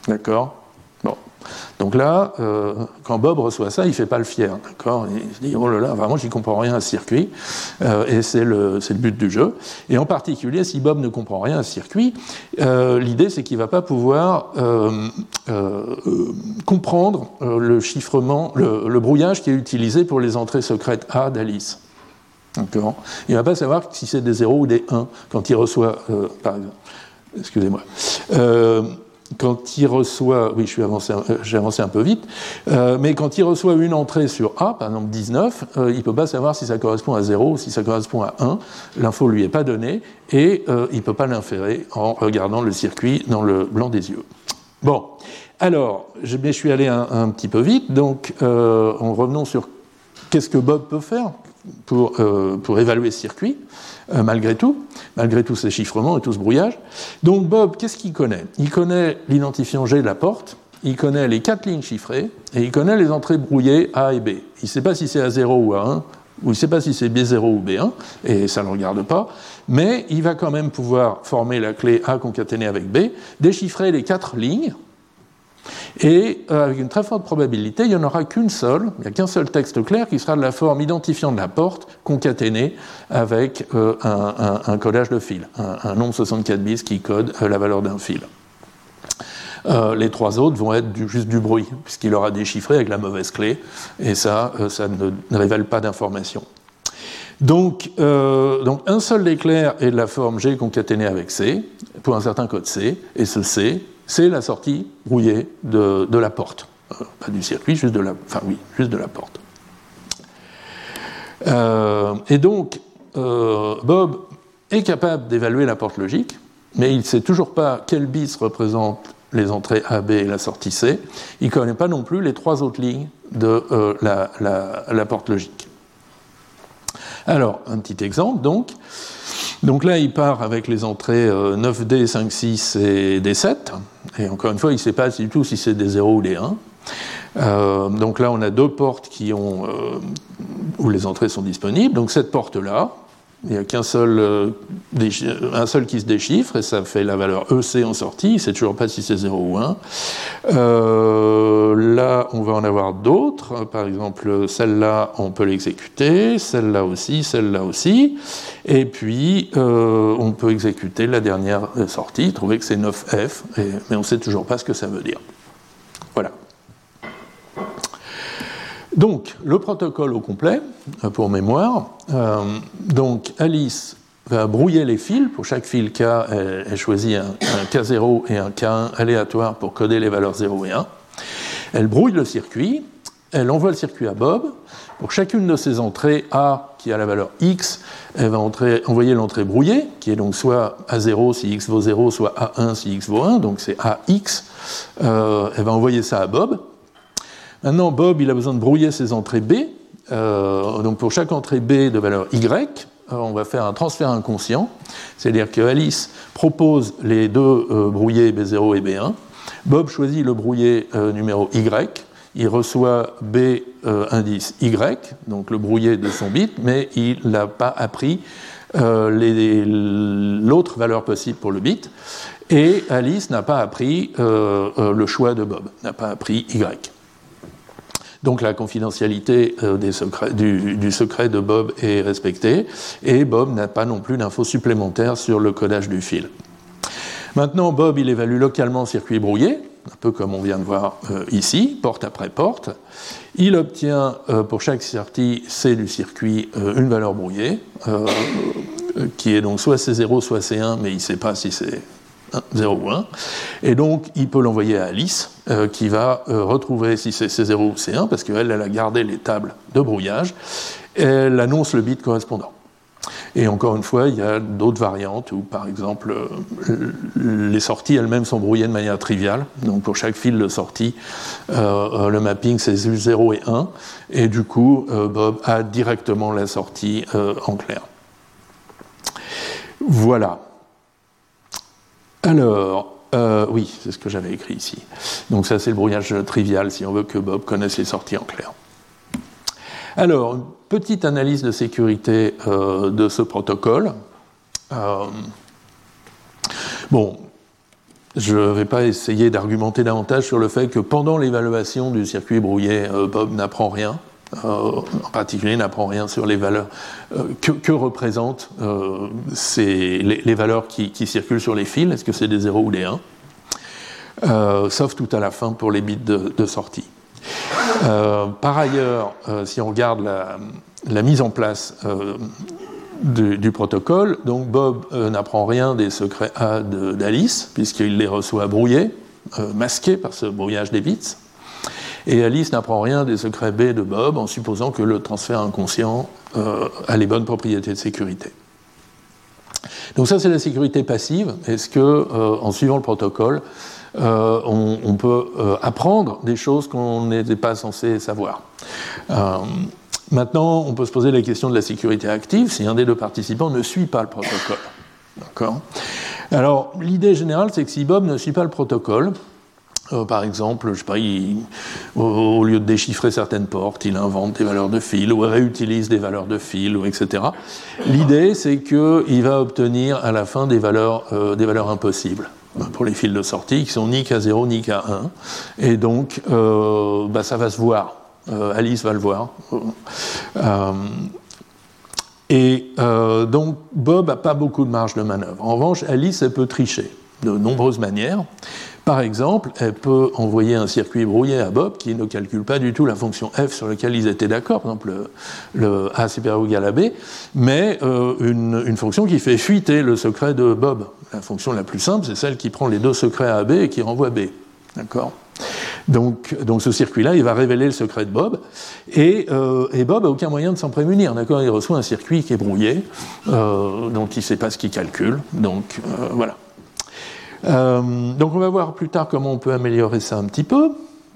Bon. Donc là, euh, quand Bob reçoit ça, il ne fait pas le fier, d'accord ? Il se dit, oh là là, vraiment, j'y comprends rien à ce circuit, euh, et c'est le, c'est le but du jeu. Et en particulier, si Bob ne comprend rien à ce circuit, euh, l'idée, c'est qu'il ne va pas pouvoir euh, euh, comprendre euh, le chiffrement, le, le brouillage qui est utilisé pour les entrées secrètes A d'Alice. D'accord ? Il ne va pas savoir si c'est des zéros ou des un quand il reçoit, euh, par exemple, excusez-moi, euh, quand il reçoit, oui, je suis avancé, j'ai avancé un peu vite, euh, mais quand il reçoit une entrée sur A, par exemple dix-neuf, euh, il ne peut pas savoir si ça correspond à zéro ou si ça correspond à un. L'info ne lui est pas donnée et euh, il ne peut pas l'inférer en regardant le circuit dans le blanc des yeux. Bon, alors, je, mais je suis allé un, un petit peu vite, donc euh, en revenant sur qu'est-ce que Bob peut faire pour, euh, pour évaluer ce circuit, euh, malgré tout, malgré tous ces chiffrements et tout ce brouillage. Donc Bob, qu'est-ce qu'il connaît ? Il connaît l'identifiant G de la porte, il connaît les quatre lignes chiffrées, et il connaît les entrées brouillées A et B. Il ne sait pas si c'est A zéro ou A un, ou il ne sait pas si c'est B zéro ou B un, et ça ne le regarde pas, mais il va quand même pouvoir former la clé A concaténée avec B, déchiffrer les quatre lignes, et euh, avec une très forte probabilité, il n'y en aura qu'une seule, il n'y a qu'un seul texte clair qui sera de la forme identifiant de la porte concaténée avec euh, un, un, un codage de fil, un, un nombre soixante-quatre bits qui code euh, la valeur d'un fil. Euh, les trois autres vont être du, juste du bruit, puisqu'il aura déchiffré avec la mauvaise clé, et ça, euh, ça ne, ne révèle pas d'information. Donc, euh, donc, un seul éclair est de la forme G concaténée avec C, pour un certain code C, et ce C, c'est la sortie brouillée de, de la porte. Euh, pas du circuit, juste de la, enfin oui, juste de la porte. Euh, et donc, euh, Bob est capable d'évaluer la porte logique, mais il ne sait toujours pas quel bits représente les entrées A, B et la sortie C. Il ne connaît pas non plus les trois autres lignes de euh, la, la, la porte logique. Alors, un petit exemple, donc. Donc là, il part avec les entrées euh, neuf D, cinq, six et D sept. Et encore une fois, il ne sait pas du tout si c'est des zéro ou des un. Euh, donc là, on a deux portes qui ont, euh, où les entrées sont disponibles. Donc cette porte-là, il n'y a qu'un seul, euh, un seul qui se déchiffre, et ça fait la valeur E C en sortie. Il ne sait toujours pas si c'est zéro ou un. Euh, là, on va en avoir d'autres. Par exemple, celle-là, on peut l'exécuter. Celle-là aussi, celle-là aussi. Et puis, euh, on peut exécuter la dernière sortie, trouver que c'est neuf F, et, mais on ne sait toujours pas ce que ça veut dire. Voilà. Donc, le protocole au complet, pour mémoire. Euh, donc, Alice va brouiller les fils. Pour chaque fil K, elle, elle choisit un, un K zéro et un K un aléatoire pour coder les valeurs zéro et un. Elle brouille le circuit. Elle envoie le circuit à Bob. Pour chacune de ces entrées, A, qui a la valeur X, elle va entrer, envoyer l'entrée brouillée, qui est donc soit A zéro si X vaut zéro, soit A un si X vaut un, donc c'est A X. Euh, elle va envoyer ça à Bob. Maintenant, Bob, il a besoin de brouiller ses entrées B. Euh, donc pour chaque entrée B de valeur Y, euh, on va faire un transfert inconscient. C'est-à-dire que Alice propose les deux euh, brouillés B zéro et B un. Bob choisit le brouillé euh, numéro Y. Il reçoit B euh, indice Y, donc le brouillé de son bit, mais il n'a pas appris euh, les, l'autre valeur possible pour le bit, et Alice n'a pas appris euh, euh, le choix de Bob, n'a pas appris Y. Donc la confidentialité euh, des secrets, du, du secret de Bob est respectée, et Bob n'a pas non plus d'infos supplémentaires sur le codage du fil. Maintenant, Bob, il évalue localement le circuit brouillé, un peu comme on vient de voir euh, ici, porte après porte. Il obtient euh, pour chaque sortie C du circuit euh, une valeur brouillée, euh, qui est donc soit C zéro, soit C un, mais il ne sait pas si c'est zéro ou un. Et donc, il peut l'envoyer à Alice, euh, qui va euh, retrouver si c'est C zéro ou C un, parce qu'elle, elle a gardé les tables de brouillage, et elle annonce le bit correspondant. Et encore une fois, il y a d'autres variantes où, par exemple, les sorties elles-mêmes sont brouillées de manière triviale. Donc, pour chaque fil de sortie, euh, le mapping, c'est zéro et un. Et du coup, euh, Bob a directement la sortie euh, en clair. Voilà. Alors, euh, oui, c'est ce que j'avais écrit ici. Donc, ça, c'est le brouillage trivial, si on veut que Bob connaisse les sorties en clair. Alors, une petite analyse de sécurité euh, de ce protocole. Euh, bon, je ne vais pas essayer d'argumenter davantage sur le fait que pendant l'évaluation du circuit brouillé, euh, Bob n'apprend rien. Euh, en particulier, n'apprend rien sur les valeurs euh, que, que représentent euh, ces, les, les valeurs qui, qui circulent sur les fils. Est-ce que c'est des zéros ou des un, euh, sauf tout à la fin pour les bits de, de sortie. Euh, par ailleurs, euh, si on regarde la, la mise en place euh, du, du protocole, donc Bob euh, n'apprend rien des secrets A de, d'Alice, puisqu'il les reçoit brouillés, euh, masqués par ce brouillage des bits. Et Alice n'apprend rien des secrets B de Bob, en supposant que le transfert inconscient euh, a les bonnes propriétés de sécurité. Donc ça, c'est la sécurité passive. Est-ce que, euh, en suivant le protocole, Euh, on, on peut euh, apprendre des choses qu'on n'était pas censé savoir. Euh, maintenant, on peut se poser la question de la sécurité active si un des deux participants ne suit pas le protocole. D'accord ? Alors, l'idée générale, c'est que si Bob ne suit pas le protocole, euh, par exemple, je sais pas, il, au, au lieu de déchiffrer certaines portes, il invente des valeurs de fil ou réutilise des valeurs de fil, ou et cetera. L'idée, c'est qu'il va obtenir à la fin des valeurs, euh, des valeurs impossibles pour les fils de sortie, qui sont ni K zéro ni K un. Et donc, euh, bah, ça va se voir. Euh, Alice va le voir. Euh, et euh, donc, Bob n'a pas beaucoup de marge de manœuvre. En revanche, Alice, elle peut tricher de nombreuses manières. Par exemple, elle peut envoyer un circuit brouillé à Bob qui ne calcule pas du tout la fonction f sur laquelle ils étaient d'accord, par exemple le, le a supérieur ou égal à b, mais euh, une, une fonction qui fait fuiter le secret de Bob. La fonction la plus simple, c'est celle qui prend les deux secrets A, B et qui renvoie B. D'accord ? Donc, donc ce circuit-là, il va révéler le secret de Bob, et, euh, et Bob n'a aucun moyen de s'en prémunir. D'accord ? Il reçoit un circuit qui est brouillé, euh, donc il ne sait pas ce qu'il calcule. Donc euh, voilà. Euh, donc on va voir plus tard comment on peut améliorer ça un petit peu.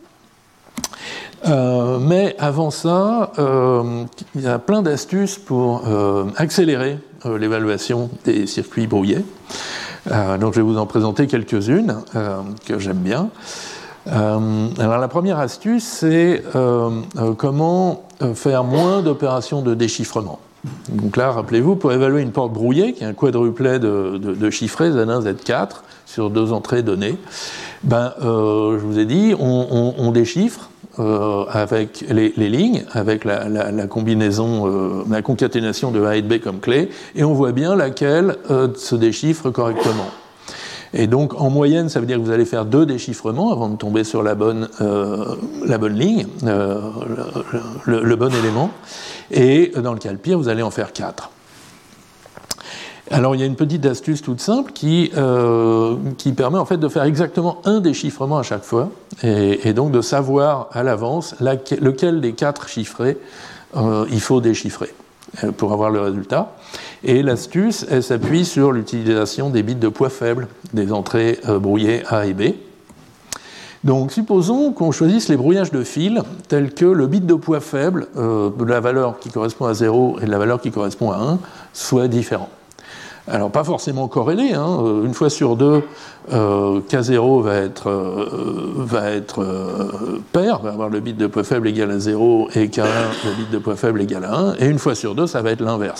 Euh, mais avant ça, euh, il y a plein d'astuces pour euh, accélérer euh, l'évaluation des circuits brouillés. Euh, donc je vais vous en présenter quelques-unes euh, que j'aime bien. Euh, alors la première astuce, c'est euh, euh, comment faire moins d'opérations de déchiffrement. Donc là, rappelez-vous, pour évaluer une porte brouillée, qui est un quadruplet de, de, de chiffrés Z un, Z quatre, sur deux entrées données, ben, euh, je vous ai dit, on, on, on déchiffre euh, avec les, les lignes, avec la, la, la combinaison, euh, la concaténation de A et de B comme clé, et on voit bien laquelle euh, se déchiffre correctement. Et donc, en moyenne, ça veut dire que vous allez faire deux déchiffrements avant de tomber sur la bonne, euh, la bonne ligne, euh, le, le, le bon élément. Et dans le cas le pire, vous allez en faire quatre. Alors, il y a une petite astuce toute simple qui, euh, qui permet en fait de faire exactement un déchiffrement à chaque fois, et, et donc de savoir à l'avance laquelle, lequel des quatre chiffrés euh, il faut déchiffrer pour avoir le résultat. Et l'astuce, elle s'appuie sur l'utilisation des bits de poids faible des entrées euh, brouillées A et B. Donc, supposons qu'on choisisse les brouillages de fil tels que le bit de poids faible euh, de la valeur qui correspond à zéro et de la valeur qui correspond à un soit différent. Alors, pas forcément corrélé, hein. Une fois sur deux, euh, K zéro va être, euh, va être euh, pair, va avoir le bit de poids faible égal à zéro et K un, le bit de poids faible égal à un, et une fois sur deux, ça va être l'inverse.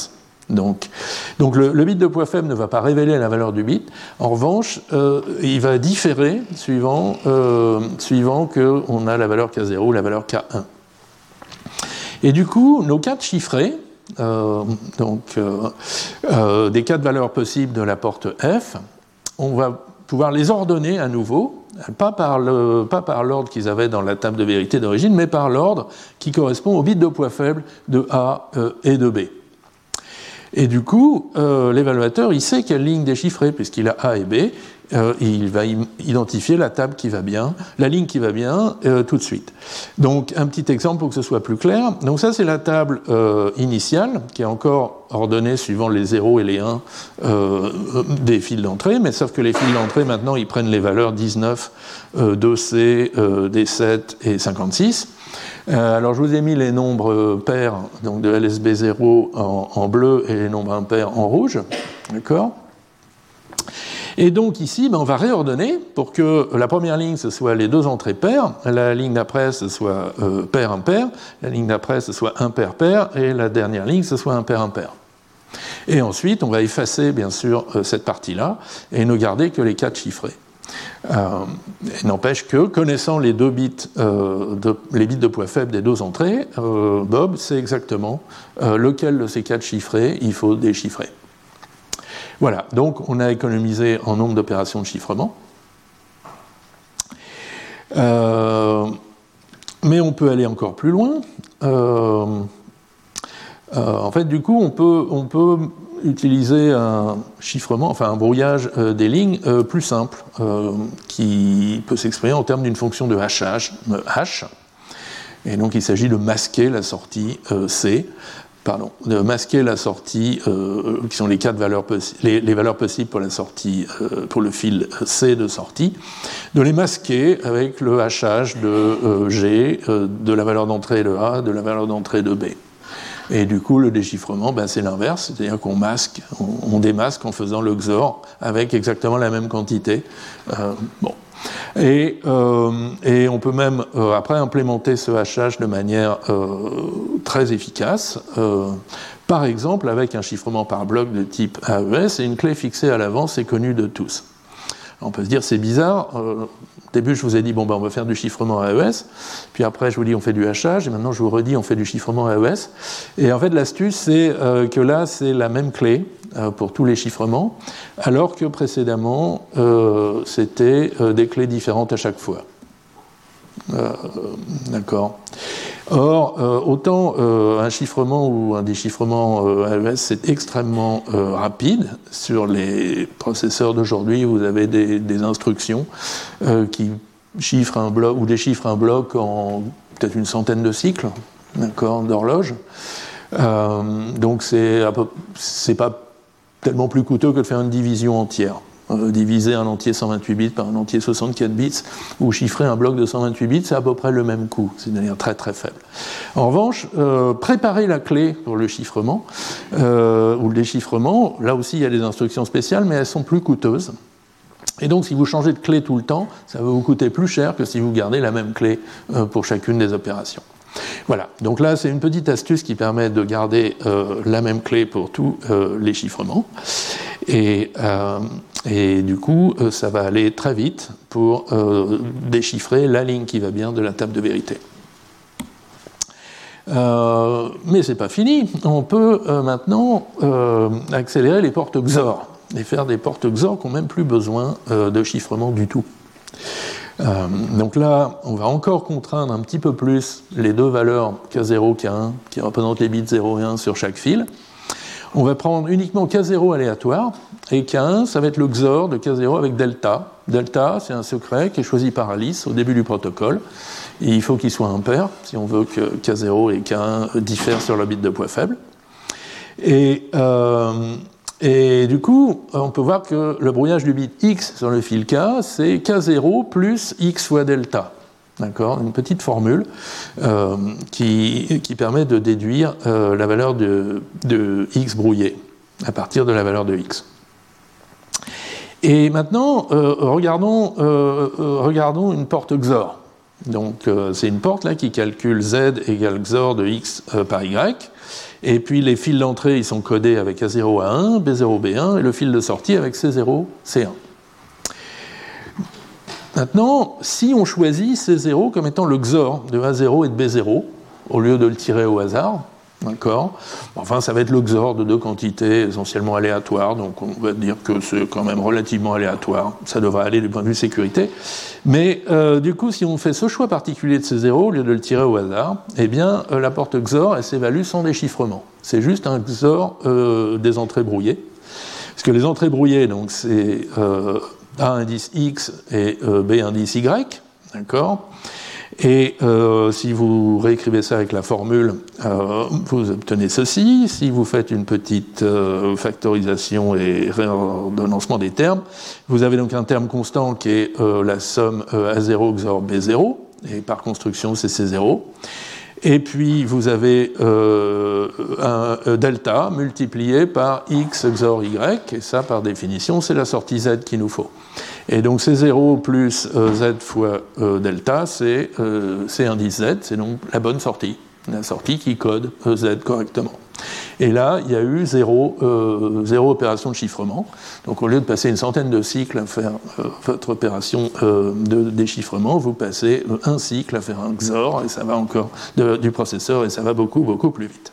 Donc, donc le, le bit de poids faible ne va pas révéler la valeur du bit. En revanche, euh, il va différer suivant, euh, suivant qu'on a la valeur K zéro ou la valeur K un. Et du coup, nos quatre chiffrés, euh, donc euh, euh, des quatre valeurs possibles de la porte F, on va pouvoir les ordonner à nouveau, pas par, le, pas par l'ordre qu'ils avaient dans la table de vérité d'origine, mais par l'ordre qui correspond au bit de poids faible de A euh, et de B. Et du coup, euh, l'évaluateur, il sait quelle ligne déchiffrer, puisqu'il a A et B, euh, il va identifier la table qui va bien, la ligne qui va bien, euh, tout de suite. Donc, un petit exemple pour que ce soit plus clair. Donc ça, c'est la table euh, initiale, qui est encore ordonnée suivant les zéros et les un euh, des fils d'entrée, mais sauf que les fils d'entrée, maintenant, ils prennent les valeurs dix-neuf, euh, deux C, euh, D sept et cinquante-six. Euh, alors je vous ai mis les nombres pairs, donc de L S B zéro en, en bleu et les nombres impairs en rouge, d'accord ? Et donc ici, ben, on va réordonner pour que la première ligne, ce soit les deux entrées paires, la ligne d'après, ce soit euh, pair-impair, la ligne d'après, ce soit impair-pair, et la dernière ligne, ce soit impair-impair. Et ensuite, on va effacer, bien sûr, euh, cette partie-là, et ne garder que les quatre chiffrés. Euh, n'empêche que, connaissant les deux bits, euh, de, les bits de poids faible des deux entrées, euh, Bob sait exactement euh, lequel de ces quatre chiffrés il faut déchiffrer. Voilà, donc on a économisé en nombre d'opérations de chiffrement. Euh, mais on peut aller encore plus loin. Euh, euh, en fait, du coup, on peut, on peut utiliser un chiffrement, enfin un brouillage euh, des lignes euh, plus simple, euh, qui peut s'exprimer en termes d'une fonction de hachage, euh, H. Et donc il s'agit de masquer la sortie euh, C, pardon, de masquer la sortie, euh, qui sont les quatre valeurs possi- les, les valeurs possibles pour la sortie, euh, pour le fil C de sortie, de les masquer avec le hachage de euh, G, euh, de la valeur d'entrée de A, de la valeur d'entrée de B. Et du coup, le déchiffrement, ben, c'est l'inverse, c'est-à-dire qu'on masque, on, on démasque en faisant le X O R avec exactement la même quantité. Euh, bon. Et, euh, et on peut même, euh, après, implémenter ce hachage de manière euh, très efficace, euh, par exemple avec un chiffrement par bloc de type A E S et une clé fixée à l'avance et connue de tous. On peut se dire, c'est bizarre. Euh, au début, je vous ai dit, bon, ben, on va faire du chiffrement A E S. Puis après, je vous dis, on fait du hachage. Et maintenant, je vous redis, on fait du chiffrement A E S. Et en fait, l'astuce, c'est euh, que là, c'est la même clé euh, pour tous les chiffrements, alors que précédemment, euh, c'était euh, des clés différentes à chaque fois. Euh, d'accord. Or, euh, autant euh, un chiffrement ou un déchiffrement euh, A E S, c'est extrêmement euh, rapide. Sur les processeurs d'aujourd'hui, vous avez des, des instructions euh, qui chiffrent un bloc ou déchiffrent un bloc en peut-être une centaine de cycles, d'accord, d'horloge. Euh, donc, c'est, c'est pas tellement plus coûteux que de faire une division entière. Euh, diviser un entier cent vingt-huit bits par un entier soixante-quatre bits ou chiffrer un bloc de cent vingt-huit bits, c'est à peu près le même coût, c'est de manière très très faible. En revanche, euh, préparer la clé pour le chiffrement euh, ou le déchiffrement, là aussi il y a des instructions spéciales, mais elles sont plus coûteuses. Et donc si vous changez de clé tout le temps, ça va vous coûter plus cher que si vous gardez la même clé euh, pour chacune des opérations. Voilà, donc là c'est une petite astuce qui permet de garder euh, la même clé pour tous euh, les chiffrements. Et, euh, et du coup, euh, ça va aller très vite pour euh, déchiffrer la ligne qui va bien de la table de vérité. Euh, mais c'est pas fini. On peut euh, maintenant euh, accélérer les portes X O R et faire des portes X O R qui n'ont même plus besoin euh, de chiffrement du tout. Euh, donc là, on va encore contraindre un petit peu plus les deux valeurs K zéro, K un, qui représentent les bits zéro et un sur chaque fil. On va prendre uniquement K zéro aléatoire, et K un, ça va être le X O R de K zéro avec delta. Delta, c'est un secret qui est choisi par Alice au début du protocole, et il faut qu'il soit impair, si on veut que K zéro et K un diffèrent sur le bit de poids faible. Et, euh, et du coup, on peut voir que le brouillage du bit X sur le fil K, c'est K zéro plus X fois delta. D'accord, une petite formule euh, qui, qui permet de déduire euh, la valeur de, de X brouillé à partir de la valeur de X. Et maintenant, euh, regardons, euh, regardons une porte X O R. Donc euh, c'est une porte là qui calcule Z égale X O R de X euh, par Y. Et puis les fils d'entrée, ils sont codés avec A zéro, A un, B zéro, B un, et le fil de sortie avec C zéro, C un. Maintenant, si on choisit C zéro comme étant le X O R de A zéro et de B zéro, au lieu de le tirer au hasard, d'accord. Enfin, ça va être le X O R de deux quantités essentiellement aléatoires, donc on va dire que c'est quand même relativement aléatoire. Ça devrait aller du point de vue sécurité. Mais euh, du coup, si on fait ce choix particulier de C zéro, au lieu de le tirer au hasard, eh bien, euh, la porte X O R, elle s'évalue sans déchiffrement. C'est juste un X O R euh, des entrées brouillées. Parce que les entrées brouillées, donc, c'est euh, A indice X et euh, B indice Y, d'accord. Et euh, si vous réécrivez ça avec la formule, euh, vous obtenez ceci. Si vous faites une petite euh, factorisation et réordonnancement des termes, vous avez donc un terme constant qui est euh, la somme euh, A zéro X O R B zéro, et par construction c'est C zéro. Et puis vous avez euh, un euh, delta multiplié par X X O R Y, et ça par définition c'est la sortie Z qu'il nous faut. Et donc C zéro plus euh, Z fois euh, delta, c'est euh, C indice Z, c'est donc la bonne sortie, la sortie qui code euh, Z correctement. Et là, il y a eu zéro, euh, zéro opération de chiffrement. Donc au lieu de passer une centaine de cycles à faire euh, votre opération euh, de déchiffrement, vous passez un cycle à faire un X O R, et ça va encore de, du processeur, et ça va beaucoup, beaucoup plus vite.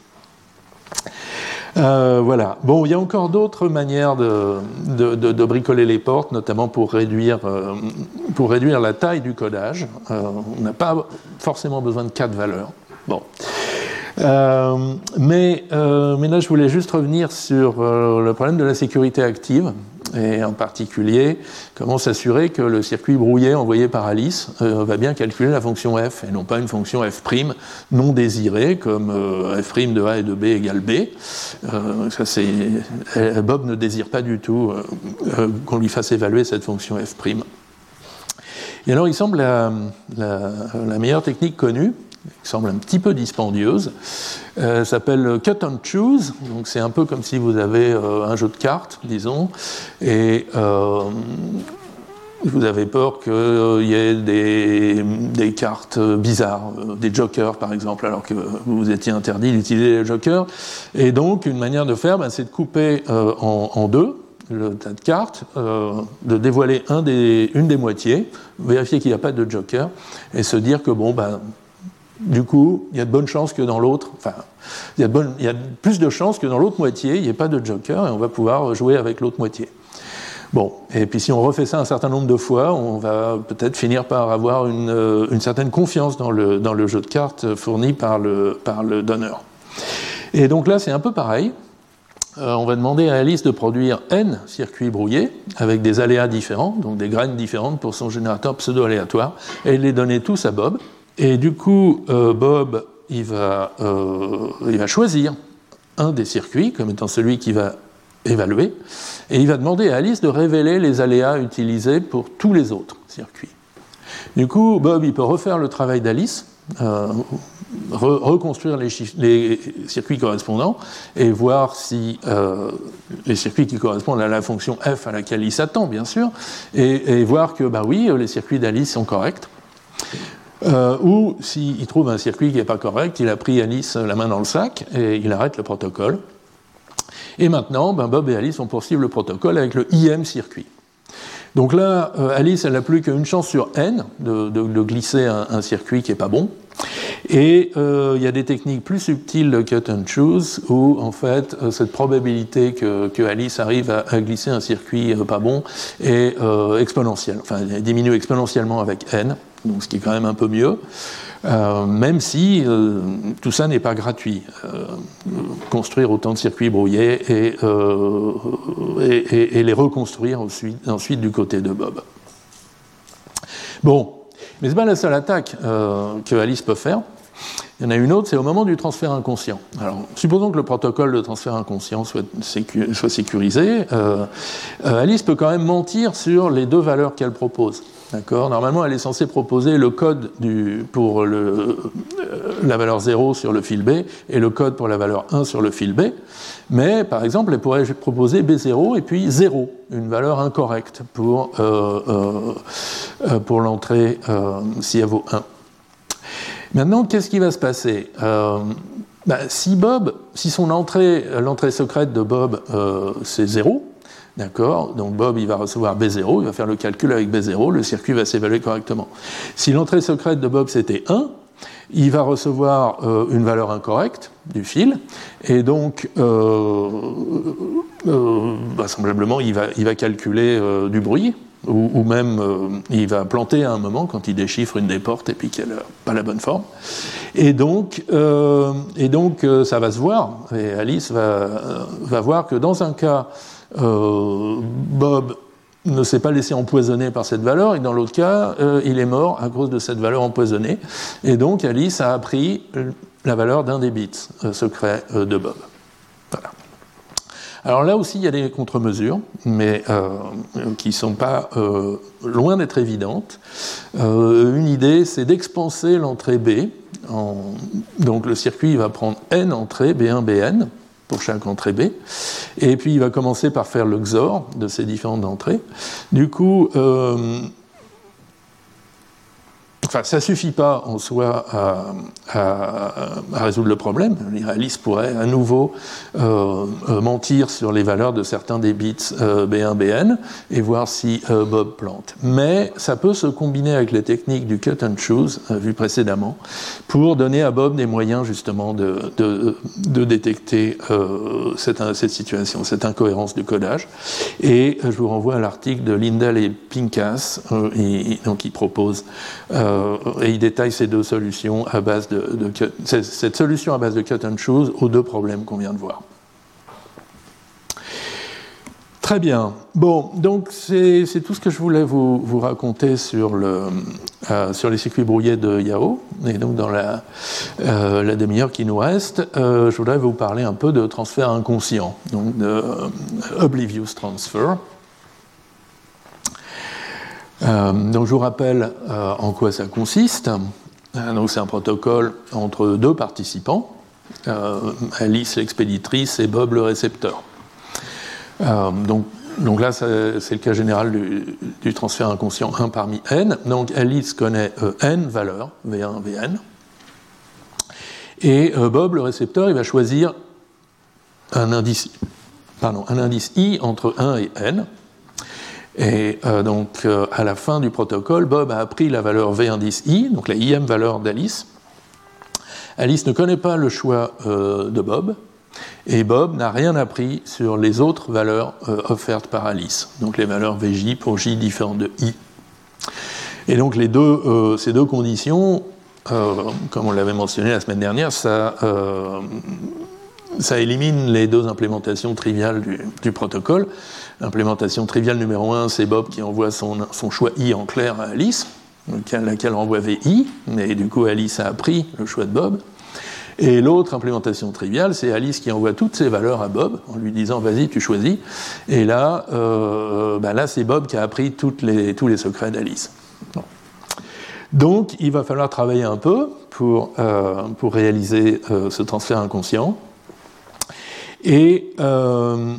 Euh, voilà. Bon, il y a encore d'autres manières de, de, de, de bricoler les portes, notamment pour réduire, euh, pour réduire la taille du codage. Euh, on n'a pas forcément besoin de quatre valeurs. Bon. Euh, mais, euh, mais là, je voulais juste revenir sur euh, le problème de la sécurité active, et en particulier, comment s'assurer que le circuit brouillé envoyé par Alice euh, va bien calculer la fonction f, et non pas une fonction f' non désirée, comme euh, f' de A et de B égale B. Euh, ça, c'est, Bob ne désire pas du tout euh, euh, qu'on lui fasse évaluer cette fonction f'. Et alors, il semble la, la, la meilleure technique connue, qui semble un petit peu dispendieuse, euh, s'appelle cut and choose. Donc c'est un peu comme si vous avez euh, un jeu de cartes, disons, et euh, vous avez peur qu'il euh, y ait des, des cartes bizarres, euh, des jokers par exemple, alors que vous étiez interdit d'utiliser les jokers. Et donc une manière de faire, ben, c'est de couper euh, en, en deux le tas de cartes, euh, de dévoiler un des, une des moitiés, vérifier qu'il n'y a pas de joker, et se dire que bon, ben, du coup, il y a de bonnes chances que dans l'autre, enfin, il y a, de bonnes, il y a plus de chances que dans l'autre moitié, il n'y ait pas de joker, et on va pouvoir jouer avec l'autre moitié. Bon, et puis si on refait ça un certain nombre de fois, on va peut-être finir par avoir une, une certaine confiance dans le, dans le jeu de cartes fourni par le, par le donneur. Et donc là, c'est un peu pareil. Euh, on va demander à Alice de produire n circuits brouillés avec des aléas différents, donc des graines différentes pour son générateur pseudo-aléatoire, et les donner tous à Bob. Et du coup, euh, Bob, il va, euh, il va choisir un des circuits comme étant celui qui va évaluer, et il va demander à Alice de révéler les aléas utilisés pour tous les autres circuits. Du coup, Bob, il peut refaire le travail d'Alice, euh, re- reconstruire les, chiffres, les circuits correspondants, et voir si euh, les circuits qui correspondent à la fonction f à laquelle il s'attend, bien sûr, et, et voir que, bah oui, les circuits d'Alice sont corrects. Euh, ou s'il trouve un circuit qui n'est pas correct, il a pris Alice la main dans le sac et il arrête le protocole. Et maintenant, ben Bob et Alice vont poursuivre le protocole avec le I M circuit. Donc là, euh, Alice, elle n'a plus qu'une chance sur n de, de, de glisser un, un circuit qui n'est pas bon. Et euh, il y a des techniques plus subtiles de cut and choose où, en fait, euh, cette probabilité que, que Alice arrive à, à glisser un circuit euh, pas bon est euh, exponentielle. Enfin, elle diminue exponentiellement avec n, donc ce qui est quand même un peu mieux. Euh, même si euh, tout ça n'est pas gratuit. Euh, construire autant de circuits brouillés et, euh, et, et, et les reconstruire ensuite, ensuite du côté de Bob. Bon, mais ce n'est pas la seule attaque euh, que Alice peut faire. Il y en a une autre, c'est au moment du transfert inconscient. Alors, supposons que le protocole de transfert inconscient soit, sécu- soit sécurisé. Euh, euh, Alice peut quand même mentir sur les deux valeurs qu'elle propose. D'accord ? Normalement, elle est censée proposer le code du, pour le, euh, la valeur zéro sur le fil B et le code pour la valeur un sur le fil B. Mais, par exemple, elle pourrait proposer B zéro et puis zéro, une valeur incorrecte pour, euh, euh, pour l'entrée euh, si elle vaut un. Maintenant, qu'est-ce qui va se passer ? euh, bah, Si Bob, si son entrée, l'entrée secrète de Bob, euh, c'est zéro, d'accord, donc Bob il va recevoir B zéro, il va faire le calcul avec B zéro, le circuit va s'évaluer correctement. Si l'entrée secrète de Bob c'était un, il va recevoir euh, une valeur incorrecte du fil, et donc euh, euh, vraisemblablement il va, il va calculer euh, du bruit, ou, ou même euh, il va planter à un moment quand il déchiffre une des portes et puis qu'elle n'a pas la bonne forme. Et donc, euh, et donc euh, ça va se voir, et Alice va, euh, va voir que dans un cas, euh, Bob ne s'est pas laissé empoisonner par cette valeur, et dans l'autre cas, euh, il est mort à cause de cette valeur empoisonnée. Et donc, Alice a appris la valeur d'un des bits euh, secrets euh, de Bob. Voilà. Alors là aussi, il y a des contre-mesures, mais euh, qui ne sont pas euh, loin d'être évidentes. Euh, une idée, c'est d'expanser l'entrée B. En... Donc le circuit va prendre n entrées, B un, B n, pour chaque entrée B, et puis il va commencer par faire le X O R de ces différentes entrées. Du coup, euh, enfin, ça ne suffit pas en soi à, à, à résoudre le problème. Alice pourrait à nouveau euh, mentir sur les valeurs de certains des bits euh, B un, B n et voir si euh, Bob plante. Mais ça peut se combiner avec les techniques du cut and choose, euh, vues précédemment, pour donner à Bob des moyens justement de, de, de détecter euh, cette, cette situation, cette incohérence du codage. Et euh, je vous renvoie à l'article de Lindell et Pincas, euh, et, et, donc ils proposent euh, et il détaille ces deux solutions à base de, de cette solution à base de cut and choose aux deux problèmes qu'on vient de voir. Très bien. Bon, donc c'est, c'est tout ce que je voulais vous, vous raconter sur, le, euh, sur les circuits brouillés de Yao. Et donc dans la, euh, la demi-heure qui nous reste, euh, je voudrais vous parler un peu de transfert inconscient, donc de euh, oblivious transfer. Euh, donc je vous rappelle euh, en quoi ça consiste. Euh, donc c'est un protocole entre deux participants, euh, Alice l'expéditrice et Bob le récepteur. Euh, donc, donc là c'est, c'est le cas général du, du transfert inconscient un parmi n. Donc Alice connaît euh, n valeurs, V un, V n, et euh, Bob le récepteur il va choisir un indice, pardon, un indice i entre un et n. Et euh, donc, euh, à la fin du protocole, Bob a appris la valeur V indice i, donc la ième valeur d'Alice. Alice ne connaît pas le choix euh, de Bob, et Bob n'a rien appris sur les autres valeurs euh, offertes par Alice, donc les valeurs V J pour J différentes de i. Et donc, les deux, euh, ces deux conditions, euh, comme on l'avait mentionné la semaine dernière, ça... Euh, ça élimine les deux implémentations triviales du, du protocole. L'implémentation triviale numéro un, c'est Bob qui envoie son, son choix i en clair à Alice, laquelle renvoie V I, mais du coup Alice a appris le choix de Bob. Et l'autre implémentation triviale, c'est Alice qui envoie toutes ses valeurs à Bob, en lui disant « vas-y, tu choisis ». Et là, euh, ben là, c'est Bob qui a appris toutes les, tous les secrets d'Alice. Bon. Donc, il va falloir travailler un peu pour, euh, pour réaliser euh, ce transfert inconscient. Et, euh,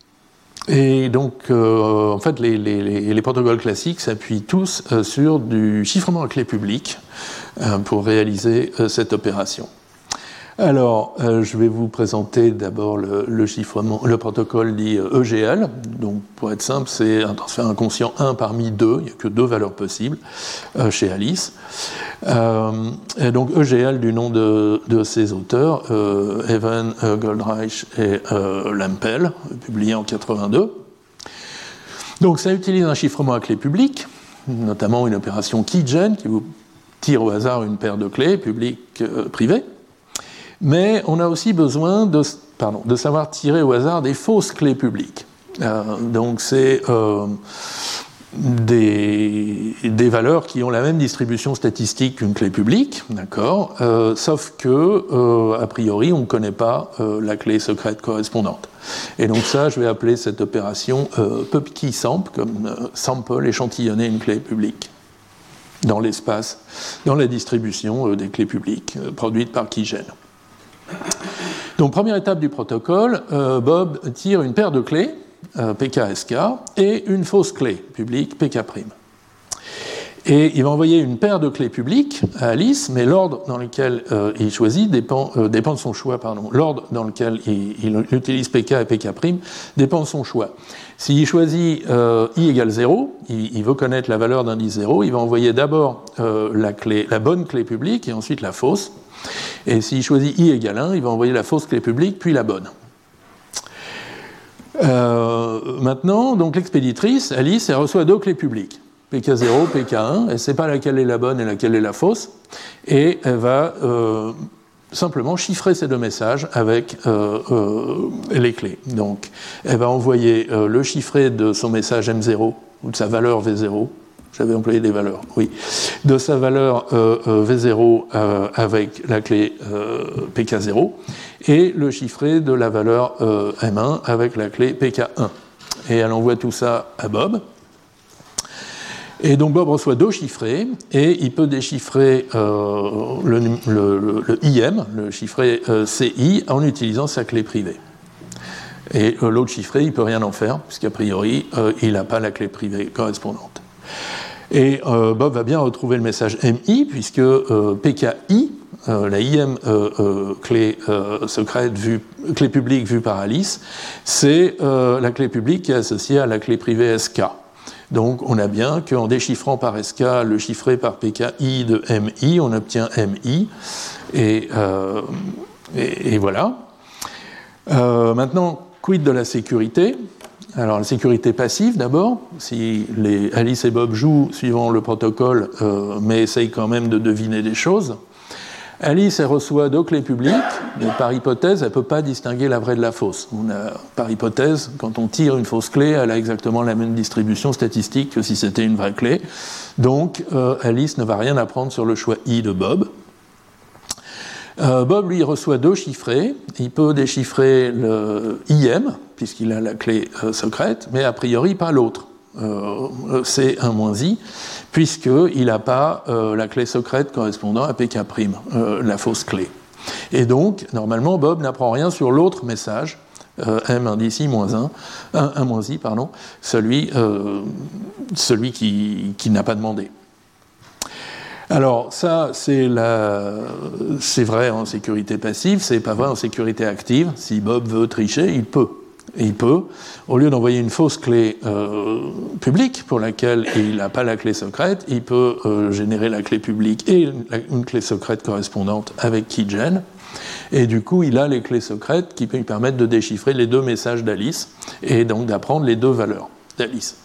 et donc, euh, en fait, les, les, les protocoles classiques s'appuient tous euh, sur du chiffrement à clé publique euh, pour réaliser euh, cette opération. Alors, euh, je vais vous présenter d'abord le, le chiffrement, le protocole dit euh, E G L. Donc, pour être simple, c'est un transfert inconscient un parmi deux. Il n'y a que deux valeurs possibles euh, chez Alice. Euh, et donc, E G L du nom de, de ses auteurs, euh, Evan, euh, Goldreich et euh, Lampel, publié en quatre-vingt-deux. Donc, ça utilise un chiffrement à clé publique, notamment une opération keygen qui vous tire au hasard une paire de clés publiques euh, privées. Mais on a aussi besoin de, pardon, de savoir tirer au hasard des fausses clés publiques. Euh, donc c'est euh, des, des valeurs qui ont la même distribution statistique qu'une clé publique, d'accord, euh, sauf que, euh, a priori, on ne connaît pas euh, la clé secrète correspondante. Et donc ça, je vais appeler cette opération euh, PubKey sample, comme euh, sample, échantillonner une clé publique dans l'espace, dans la distribution euh, des clés publiques euh, produites par keygen. Donc, première étape du protocole, euh, Bob tire une paire de clés, euh, P K S K, et une fausse clé publique, P K'. Et il va envoyer une paire de clés publiques à Alice, mais l'ordre dans lequel euh, il choisit dépend, euh, dépend de son choix. Pardon. L'ordre dans lequel il, il utilise P K et P K' dépend de son choix. S'il choisit euh, i égale zéro, il, il veut connaître la valeur d'indice zéro, il va envoyer d'abord euh, la, clé, la bonne clé publique et ensuite la fausse. Et s'il choisit i égale un, il va envoyer la fausse clé publique puis la bonne. Euh, maintenant, donc l'expéditrice, Alice, elle reçoit deux clés publiques, P K zéro, P K un, elle ne sait pas laquelle est la bonne et laquelle est la fausse, et elle va euh, simplement chiffrer ces deux messages avec euh, euh, les clés. Donc, elle va envoyer euh, le chiffré de son message M zéro, ou de sa valeur V zéro, j'avais employé des valeurs, oui, de sa valeur euh, euh, V zéro euh, avec la clé euh, P K zéro, et le chiffré de la valeur euh, M un avec la clé P K un. Et elle envoie tout ça à Bob. Et donc Bob reçoit deux chiffrés, et il peut déchiffrer euh, le, le, le, le I M, le chiffré euh, C I, en utilisant sa clé privée. Et euh, l'autre chiffré, il ne peut rien en faire, puisqu'a priori, euh, il n'a pas la clé privée correspondante. Et euh, Bob va bien retrouver le message M I, puisque euh, P K I, euh, la I M euh, euh, clé euh, secrète, vue, clé publique vue par Alice, c'est euh, la clé publique qui est associée à la clé privée S K. Donc on a bien qu'en déchiffrant par S K le chiffré par P K I de M I, on obtient M I, et, euh, et, et voilà. Euh, maintenant, quid de la sécurité ? Alors la sécurité passive d'abord, si les Alice et Bob jouent suivant le protocole, euh, mais essayent quand même de deviner des choses. Alice, elle reçoit deux clés publiques, mais par hypothèse, elle ne peut pas distinguer la vraie de la fausse. On a, par hypothèse, quand on tire une fausse clé, elle a exactement la même distribution statistique que si c'était une vraie clé. Donc euh, Alice ne va rien apprendre sur le choix I de Bob. Euh, Bob, lui, reçoit deux chiffrés. Il peut déchiffrer le I M, puisqu'il a la clé euh, secrète, mais a priori pas l'autre, euh, C un moins I, puisqu'il n'a pas euh, la clé secrète correspondant à P K', euh, la fausse clé. Et donc, normalement, Bob n'apprend rien sur l'autre message, euh, M indice I moins un, un moins I, pardon, celui, euh, celui qui, qui n'a pas demandé. Alors ça, c'est, la... c'est vrai en sécurité passive, c'est pas vrai en sécurité active. Si Bob veut tricher, il peut. Et il peut, au lieu d'envoyer une fausse clé euh, publique pour laquelle il n'a pas la clé secrète, il peut euh, générer la clé publique et une clé secrète correspondante avec keygen. Et du coup, il a les clés secrètes qui lui permettent de déchiffrer les deux messages d'Alice et donc d'apprendre les deux valeurs d'Alice.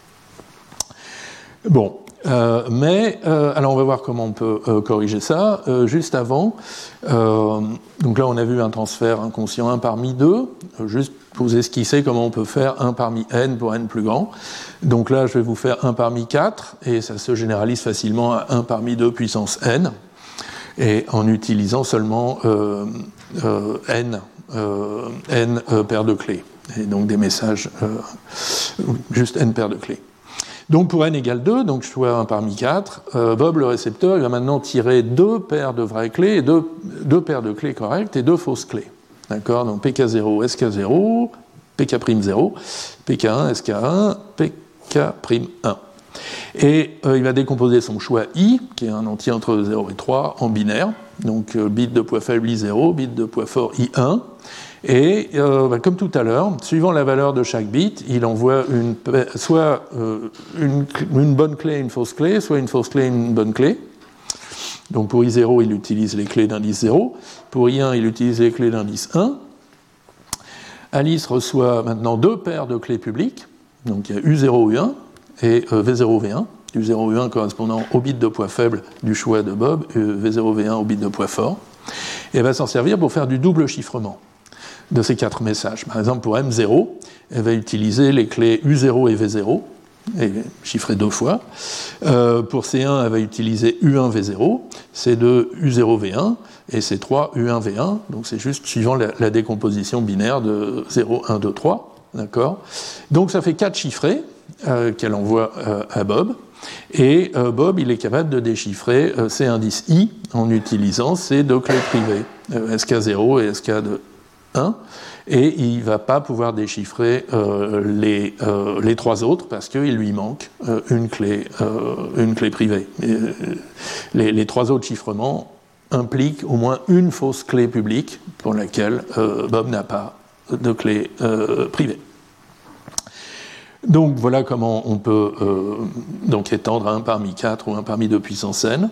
Bon. Euh, mais, euh, alors on va voir comment on peut euh, corriger ça. Euh, juste avant, euh, donc là on a vu un transfert inconscient un parmi deux, euh, juste pour vous esquisser comment on peut faire un parmi n pour n plus grand. Donc là je vais vous faire un parmi quatre, et ça se généralise facilement à un parmi deux puissance n, et en utilisant seulement euh, euh, n, euh, n euh, paires de clés, et donc des messages, euh, juste n paires de clés. Donc pour n égale deux, donc je vois un parmi quatre, euh, Bob le récepteur, il va maintenant tirer deux paires de vraies clés, et deux, deux paires de clés correctes et deux fausses clés. D'accord ? Donc P K zéro, S K zéro, P K' zéro, P K un, S K un, P K' un. Et euh, il va décomposer son choix I, qui est un entier entre zéro et trois, en binaire. Donc euh, bit de poids faible I zéro, bit de poids fort I un. Et euh, bah, comme tout à l'heure, suivant la valeur de chaque bit, il envoie une, soit euh, une, une bonne clé et une fausse clé, soit une fausse clé et une bonne clé. Donc pour I zéro, il utilise les clés d'indice zéro. Pour I un, il utilise les clés d'indice un. Alice reçoit maintenant deux paires de clés publiques. Donc il y a U zéro, U un et euh, V zéro, V un. U zéro, U un correspondant au bit de poids faible du choix de Bob, et V zéro, V un au bit de poids fort. Et elle va s'en servir pour faire du double chiffrement de ces quatre messages. Par exemple, pour M zéro, elle va utiliser les clés U zéro et V zéro, et chiffrer deux fois. Euh, pour C un, elle va utiliser U un, V zéro, C deux, U zéro, V un, et C trois, U un, V un. Donc c'est juste suivant la, la décomposition binaire de zéro, un, deux, trois. D'accord ? Donc ça fait quatre chiffrés euh, qu'elle envoie euh, à Bob. Et euh, Bob, il est capable de déchiffrer euh, C indice I en utilisant ces deux clés privées, euh, S K zéro et S K deux. un, et il ne va pas pouvoir déchiffrer euh, les, euh, les trois autres parce qu'il lui manque euh, une, clé, euh, une clé privée. Et, euh, les, les trois autres chiffrements impliquent au moins une fausse clé publique pour laquelle euh, Bob n'a pas de clé euh, privée. Donc voilà comment on peut euh, donc étendre un parmi quatre ou un parmi deux puissance n.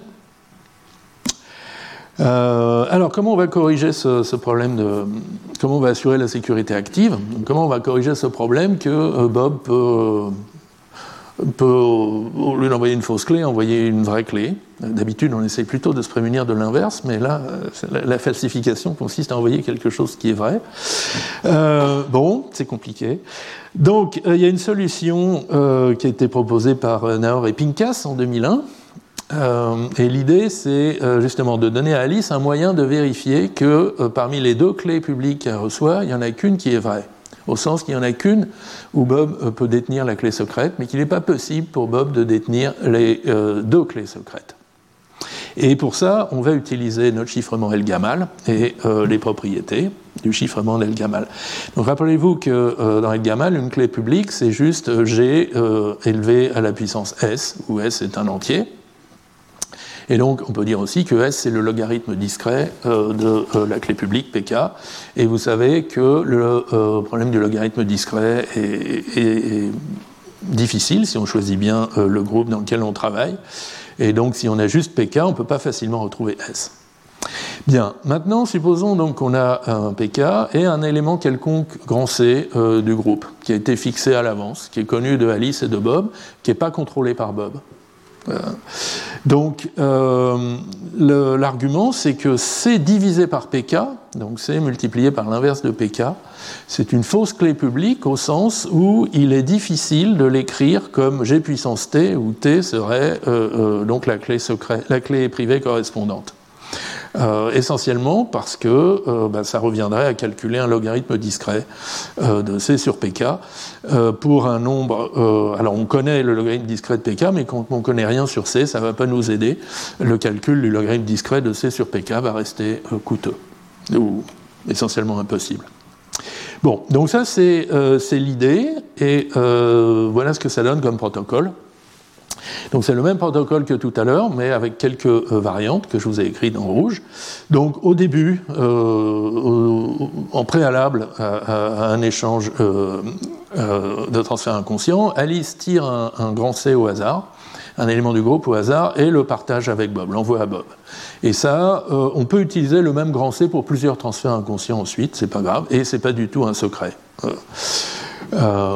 Euh, alors, comment on va corriger ce, ce problème de... Comment on va assurer la sécurité active? Donc, comment on va corriger ce problème que euh, Bob peut, peut, au lieu d'envoyer une fausse clé, envoyer une vraie clé? D'habitude, on essaie plutôt de se prémunir de l'inverse, mais là, la, la falsification consiste à envoyer quelque chose qui est vrai. Euh, bon, c'est compliqué. Donc, euh, il y a une solution euh, qui a été proposée par Naor et Pincas en deux mille un. Euh, et l'idée, c'est euh, justement de donner à Alice un moyen de vérifier que euh, parmi les deux clés publiques qu'elle reçoit, il n'y en a qu'une qui est vraie. Au sens qu'il n'y en a qu'une où Bob euh, peut détenir la clé secrète, mais qu'il n'est pas possible pour Bob de détenir les euh, deux clés secrètes. Et pour ça, on va utiliser notre chiffrement El-Gamal et euh, les propriétés du chiffrement d'El-Gamal. Donc rappelez-vous que euh, dans El-Gamal, une clé publique, c'est juste G euh, élevé à la puissance S, où S est un entier. Et donc, on peut dire aussi que S, c'est le logarithme discret euh, de euh, la clé publique P K. Et vous savez que le euh, problème du logarithme discret est, est, est difficile si on choisit bien euh, le groupe dans lequel on travaille. Et donc, si on a juste P K, on ne peut pas facilement retrouver S. Bien, maintenant, supposons donc qu'on a un P K et un élément quelconque grand C euh, du groupe, qui a été fixé à l'avance, qui est connu de Alice et de Bob, qui n'est pas contrôlé par Bob. Euh, donc, euh, le, l'argument, c'est que C divisé par P K, donc C multiplié par l'inverse de P K, c'est une fausse clé publique au sens où il est difficile de l'écrire comme G puissance T, où T serait euh, euh, donc la clé, secret, la clé privée correspondante. Euh, essentiellement parce que euh, bah, ça reviendrait à calculer un logarithme discret euh, de C sur P K euh, pour un nombre... Euh, alors on connaît le logarithme discret de P K, mais quand on ne connaît rien sur C, ça ne va pas nous aider. Le calcul du logarithme discret de C sur P K va rester euh, coûteux, ou essentiellement impossible. Bon, donc ça c'est, euh, c'est l'idée, et euh, voilà ce que ça donne comme protocole. Donc c'est le même protocole que tout à l'heure, mais avec quelques euh, variantes que je vous ai écrites en rouge. Donc au début, euh, au, en préalable à, à, à un échange euh, euh, de transfert inconscient, Alice tire un, un grand C au hasard, un élément du groupe au hasard, et le partage avec Bob, l'envoie à Bob. Et ça, euh, on peut utiliser le même grand C pour plusieurs transferts inconscients ensuite, c'est pas grave, et c'est pas du tout un secret. Euh, euh,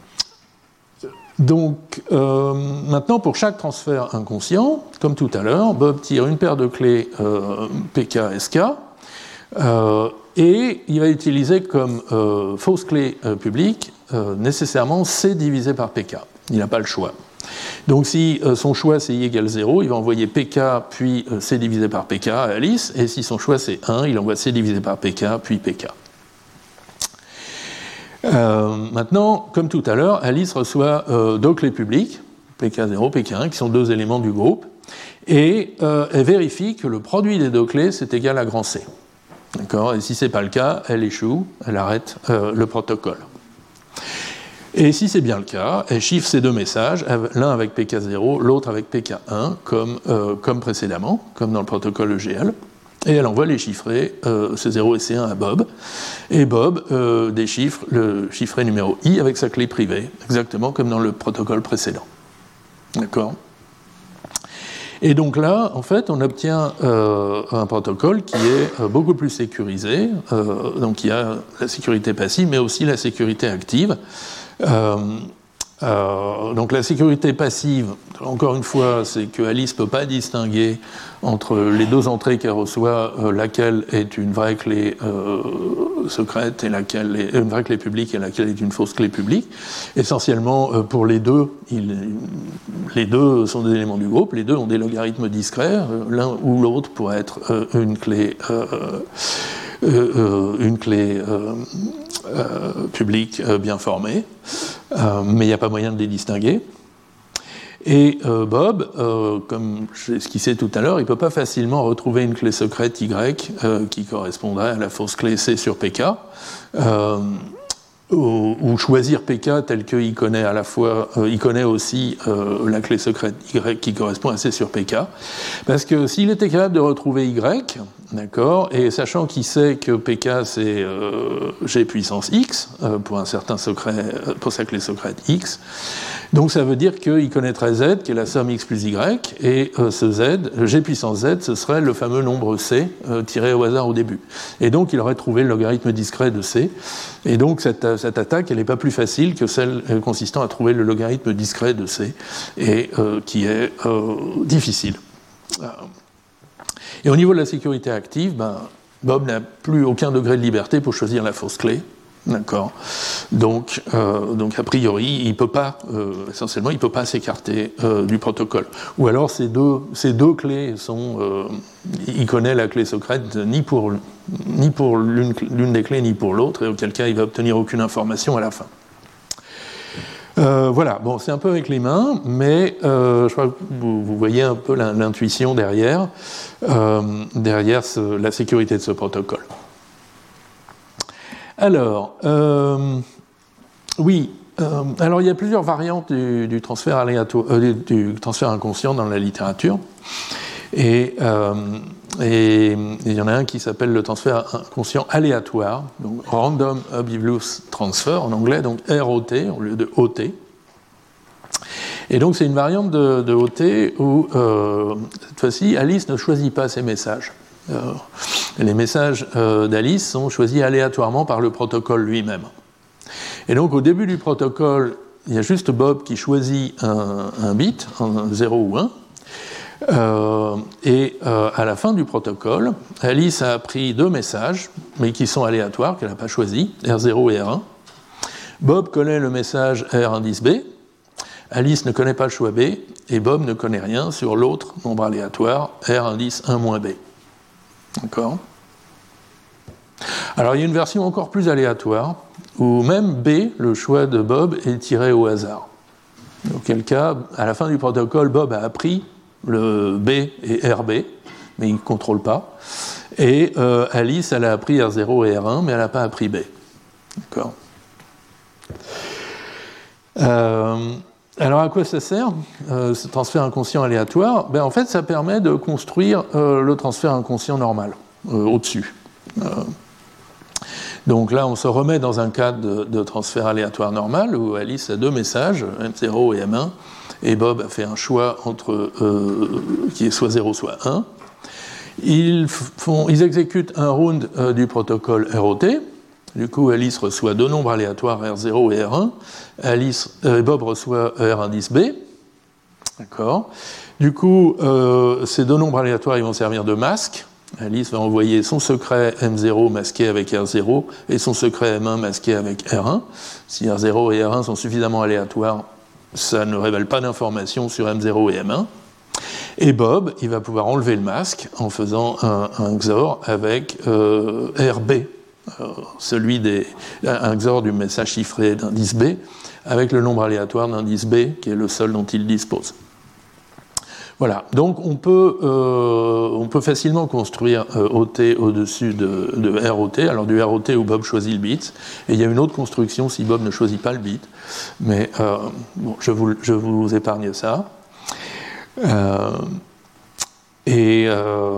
Donc, euh, maintenant, pour chaque transfert inconscient, comme tout à l'heure, Bob tire une paire de clés euh, P K S K, euh, et il va utiliser comme euh, fausse clé euh, publique euh, nécessairement C divisé par P K. Il n'a pas le choix. Donc, si euh, son choix c'est I égale zéro, il va envoyer P K puis euh, C divisé par P K à Alice, et si son choix c'est un, il envoie C divisé par P K puis P K. Euh, maintenant, comme tout à l'heure, Alice reçoit euh, deux clés publiques, P K zéro, P K un, qui sont deux éléments du groupe, et euh, elle vérifie que le produit des deux clés, c'est égal à grand C. D'accord ? Et si ce n'est pas le cas, elle échoue, elle arrête euh, le protocole. Et si c'est bien le cas, elle chiffre ces deux messages, l'un avec P K zéro, l'autre avec P K un, comme, euh, comme précédemment, comme dans le protocole E G L. Et elle envoie les chiffrés euh, C zéro et C un à Bob. Et Bob euh, déchiffre le chiffré numéro I avec sa clé privée, exactement comme dans le protocole précédent. D'accord ? Et donc là, en fait, on obtient euh, un protocole qui est euh, beaucoup plus sécurisé. Euh, donc il y a la sécurité passive, mais aussi la sécurité active. Euh, Euh, donc la sécurité passive, encore une fois, c'est que Alice ne peut pas distinguer entre les deux entrées qu'elle reçoit, euh, laquelle est une vraie clé euh, secrète et laquelle est une vraie clé publique et laquelle est une fausse clé publique. Essentiellement, euh, pour les deux, il, les deux sont des éléments du groupe, les deux ont des logarithmes discrets, euh, l'un ou l'autre pourrait être euh, une clé, euh, euh, euh, une clé euh, euh, publique euh, bien formée. Euh, mais il n'y a pas moyen de les distinguer. Et euh, Bob, euh, comme j'ai esquissé tout à l'heure, il ne peut pas facilement retrouver une clé secrète Y euh, qui correspondrait à la fausse clé C sur P K. Euh, Ou, ou choisir P K tel qu'il connaît à la fois, euh, il connaît aussi euh, la clé secrète Y qui correspond à C sur P K, parce que s'il était capable de retrouver Y, d'accord, et sachant qu'il sait que P K c'est euh, G puissance X euh, pour un certain secret, euh, pour sa clé secrète X, donc ça veut dire qu'il connaîtrait Z qui est la somme X plus Y, et euh, ce Z, le G puissance Z, ce serait le fameux nombre C euh, tiré au hasard au début, et donc il aurait trouvé le logarithme discret de C, et donc cette cette attaque, elle n'est pas plus facile que celle consistant à trouver le logarithme discret de C, et euh, qui est euh, difficile. Et au niveau de la sécurité active, ben, Bob n'a plus aucun degré de liberté pour choisir la fausse clé. D'accord. Donc, euh, donc a priori, il peut pas, euh, essentiellement, il peut pas s'écarter euh, du protocole. Ou alors ces deux, ces deux clés sont, euh, il connaît la clé secrète ni pour ni pour l'une, l'une des clés ni pour l'autre, et auquel cas il va obtenir aucune information à la fin. Euh, voilà. Bon, c'est un peu avec les mains, mais euh, je crois que vous, vous voyez un peu l'intuition derrière, euh, derrière ce, la sécurité de ce protocole. Alors, euh, oui, euh, alors il y a plusieurs variantes du, du, transfert, aléatoire, euh, du, du transfert inconscient dans la littérature, et, euh, et, et il y en a un qui s'appelle le transfert inconscient aléatoire, donc Random Oblivious Transfer en anglais, donc R O T au lieu de O T. Et donc c'est une variante de, de O T où, euh, cette fois-ci, Alice ne choisit pas ses messages. Euh, les messages euh, d'Alice sont choisis aléatoirement par le protocole lui-même. Et donc au début du protocole, il y a juste Bob qui choisit un, un bit, un zéro ou un, euh, et euh, à la fin du protocole, Alice a appris deux messages, mais qui sont aléatoires, qu'elle n'a pas choisis, R zéro et R un. Bob connaît le message R indice B, Alice ne connaît pas le choix B, et Bob ne connaît rien sur l'autre nombre aléatoire, R indice un moins B. D'accord. Alors il y a une version encore plus aléatoire, où même B, le choix de Bob, est tiré au hasard. Auquel cas, à la fin du protocole, Bob a appris le B et R B, mais il ne contrôle pas. Et euh, Alice, elle a appris R zéro et R un, mais elle n'a pas appris B. D'accord. Euh, alors à quoi ça sert, euh, ce transfert inconscient aléatoire? Ben, en fait, ça permet de construire euh, le transfert inconscient normal, euh, au-dessus. Euh, donc là, on se remet dans un cadre de, de transfert aléatoire normal, où Alice a deux messages, M zéro et M un, et Bob a fait un choix entre, euh, qui est soit zéro, soit un. Ils, font, ils exécutent un round euh, du protocole R O T. Du coup, Alice reçoit deux nombres aléatoires R zéro et R un. Alice, euh, Bob reçoit R indice B. D'accord. Du coup, euh, ces deux nombres aléatoires, ils vont servir de masque. Alice va envoyer son secret M zéro masqué avec R zéro et son secret M un masqué avec R un. Si R zéro et R un sont suffisamment aléatoires, ça ne révèle pas d'informations sur M zéro et M un. Et Bob, il va pouvoir enlever le masque en faisant un, un X O R avec euh, R B. Euh, celui des, un X O R du message chiffré d'indice B avec le nombre aléatoire d'indice B qui est le seul dont il dispose. Voilà, donc on peut, euh, on peut facilement construire euh, O T au-dessus de, de R O T, alors du R O T où Bob choisit le bit, et il y a une autre construction si Bob ne choisit pas le bit, mais euh, bon, je, vous, je vous épargne ça. Euh, et euh,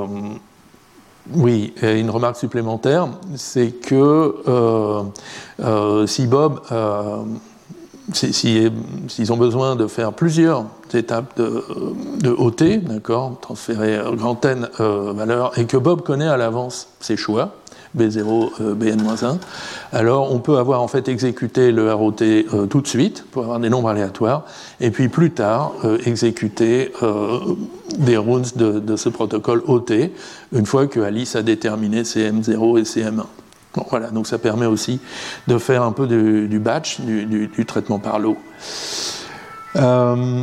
oui, et une remarque supplémentaire, c'est que euh, euh, si Bob, euh, si, si, s'ils ont besoin de faire plusieurs étapes de, de O T, d'accord, transférer grand N euh, valeur, et que Bob connaît à l'avance ses choix, B zéro, euh, B N moins un, alors on peut avoir en fait exécuté le R O T euh, tout de suite pour avoir des nombres aléatoires, et puis plus tard euh, exécuter euh, des rounds de, de ce protocole O T une fois que Alice a déterminé ses M zéro et ses M un. Bon, voilà, donc ça permet aussi de faire un peu du, du batch, du, du, du traitement par lot. Euh,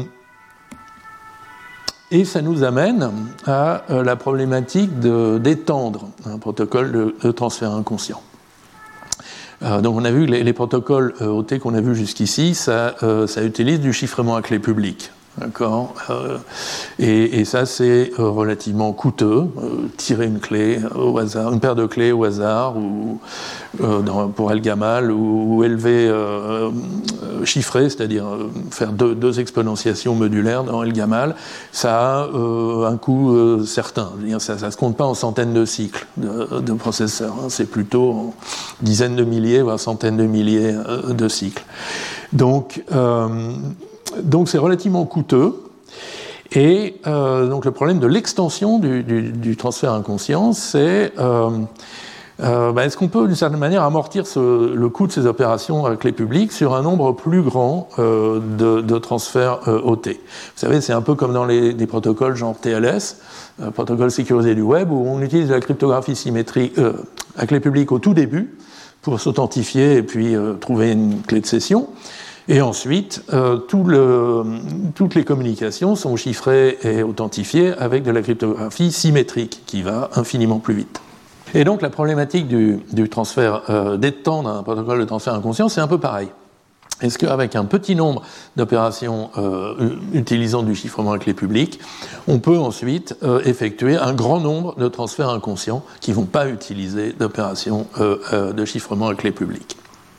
Et ça nous amène à la problématique de, d'étendre un protocole de, de transfert inconscient. Euh, donc on a vu que les, les protocoles euh, O T qu'on a vus jusqu'ici, ça, euh, ça utilise du chiffrement à clé publique. D'accord. Euh, et, et ça, c'est euh, relativement coûteux. Euh, tirer une clé au hasard, une paire de clés au hasard, ou euh, dans, pour El Gamal, ou, ou élever, euh, euh, chiffrer, c'est-à-dire euh, faire deux, deux exponentiations modulaires dans El Gamal, ça a euh, un coût euh, certain. Ça ne se compte pas en centaines de cycles de, de processeurs. Hein. C'est plutôt en dizaines de milliers, voire centaines de milliers euh, de cycles. Donc, euh, Donc c'est relativement coûteux, et euh, donc le problème de l'extension du, du, du transfert inconscient, c'est euh, euh, bah, est-ce qu'on peut d'une certaine manière amortir ce, le coût de ces opérations avec les publics sur un nombre plus grand euh, de, de transferts euh, O T. Vous savez, c'est un peu comme dans les, des protocoles genre T L S, euh, protocole sécurisé du web, où on utilise la cryptographie symétrique euh, avec les publics au tout début pour s'authentifier et puis euh, trouver une clé de session. Et ensuite, euh, tout le, toutes les communications sont chiffrées et authentifiées avec de la cryptographie symétrique qui va infiniment plus vite. Et donc la problématique du, du transfert euh, des temps d'un protocole de transfert inconscient, c'est un peu pareil. Est-ce qu'avec un petit nombre d'opérations euh, utilisant du chiffrement avec les publics, on peut ensuite euh, effectuer un grand nombre de transferts inconscients qui ne vont pas utiliser d'opérations euh, euh, de chiffrement avec les publics?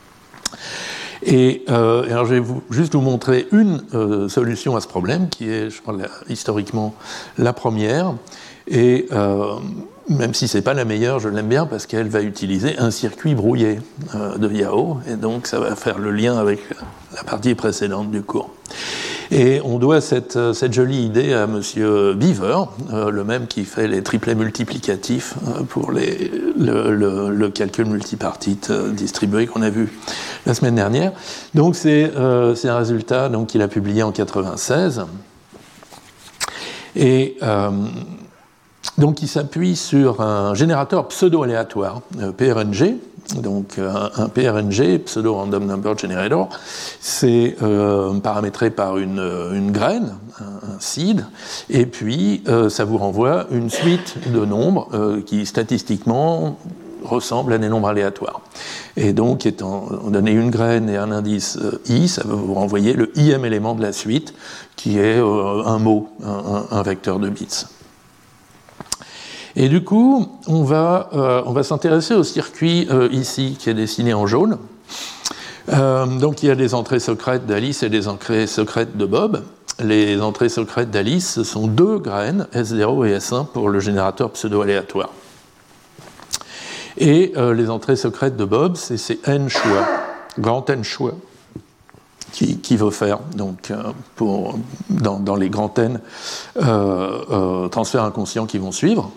Et euh, alors je vais vous, juste vous montrer une euh, solution à ce problème, qui est, je crois, la, historiquement la première. Et euh, même si ce n'est pas la meilleure, je l'aime bien parce qu'elle va utiliser un circuit brouillé euh, de Yao, et donc ça va faire le lien avec la partie précédente du cours. Et on doit cette, cette jolie idée à monsieur Beaver, euh, le même qui fait les triplets multiplicatifs euh, pour les, le, le, le calcul multipartite euh, distribué qu'on a vu la semaine dernière. Donc c'est, euh, c'est un résultat donc, qu'il a publié en quatre-vingt-seize. Et euh, donc il s'appuie sur un générateur pseudo-aléatoire, euh, P R N G. Donc un, un P R N G, Pseudo Random Number Generator, c'est euh, paramétré par une, une graine, un, un seed, et puis euh, ça vous renvoie une suite de nombres euh, qui statistiquement ressemblent à des nombres aléatoires. Et donc, étant donné une graine et un indice euh, i, ça va vous renvoyer le ième élément de la suite, qui est euh, un mot, un, un, un vecteur de bits. Et du coup, on va, euh, on va s'intéresser au circuit euh, ici, qui est dessiné en jaune. Euh, donc il y a des entrées secrètes d'Alice et des entrées secrètes de Bob. Les entrées secrètes d'Alice, ce sont deux graines, S zéro et S un, pour le générateur pseudo-aléatoire. Et euh, les entrées secrètes de Bob, c'est ces n choix, grand N choix, qui, qui veut faire donc, euh, pour, dans, dans les grands N euh, euh, transferts inconscients qui vont suivre.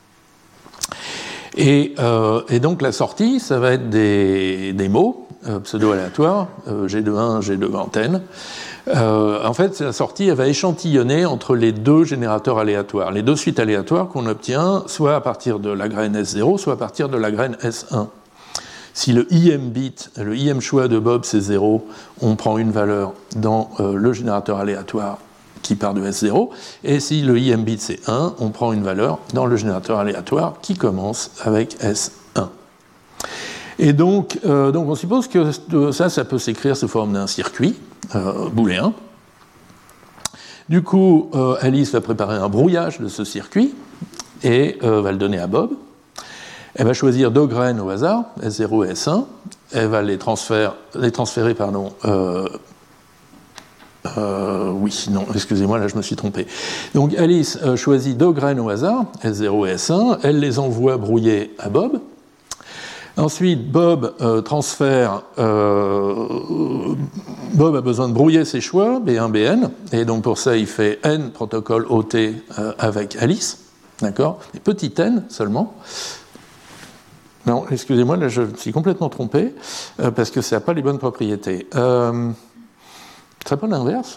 Et, euh, et donc la sortie, ça va être des, des mots euh, pseudo-aléatoires, euh, G deux un, G deux grand N. Euh, en fait, la sortie, elle va échantillonner entre les deux générateurs aléatoires, les deux suites aléatoires qu'on obtient soit à partir de la graine S zéro, soit à partir de la graine S un. Si le ième bit, le ième choix de Bob, c'est zéro, on prend une valeur dans euh, le générateur aléatoire qui part de S zéro, et si le ième bit c'est un, on prend une valeur dans le générateur aléatoire qui commence avec S un. Et donc, euh, donc on suppose que ça, ça peut s'écrire sous forme d'un circuit euh, booléen. Du coup, euh, Alice va préparer un brouillage de ce circuit et euh, va le donner à Bob. Elle va choisir deux graines au hasard, S zéro et S un. Elle va les, transférer, les transférer pardon, euh, Euh, oui, non, excusez-moi, là je me suis trompé. Donc Alice euh, choisit deux graines au hasard, S zéro et S un, elle les envoie brouiller à Bob. Ensuite, Bob euh, transfère, euh, Bob a besoin de brouiller ses choix, B un, B N, et donc pour ça il fait N protocole O T euh, avec Alice, d'accord, et petit n seulement. Non, excusez-moi, là je me suis complètement trompé, euh, parce que ça n'a pas les bonnes propriétés. Euh, Ce serait pas l'inverse?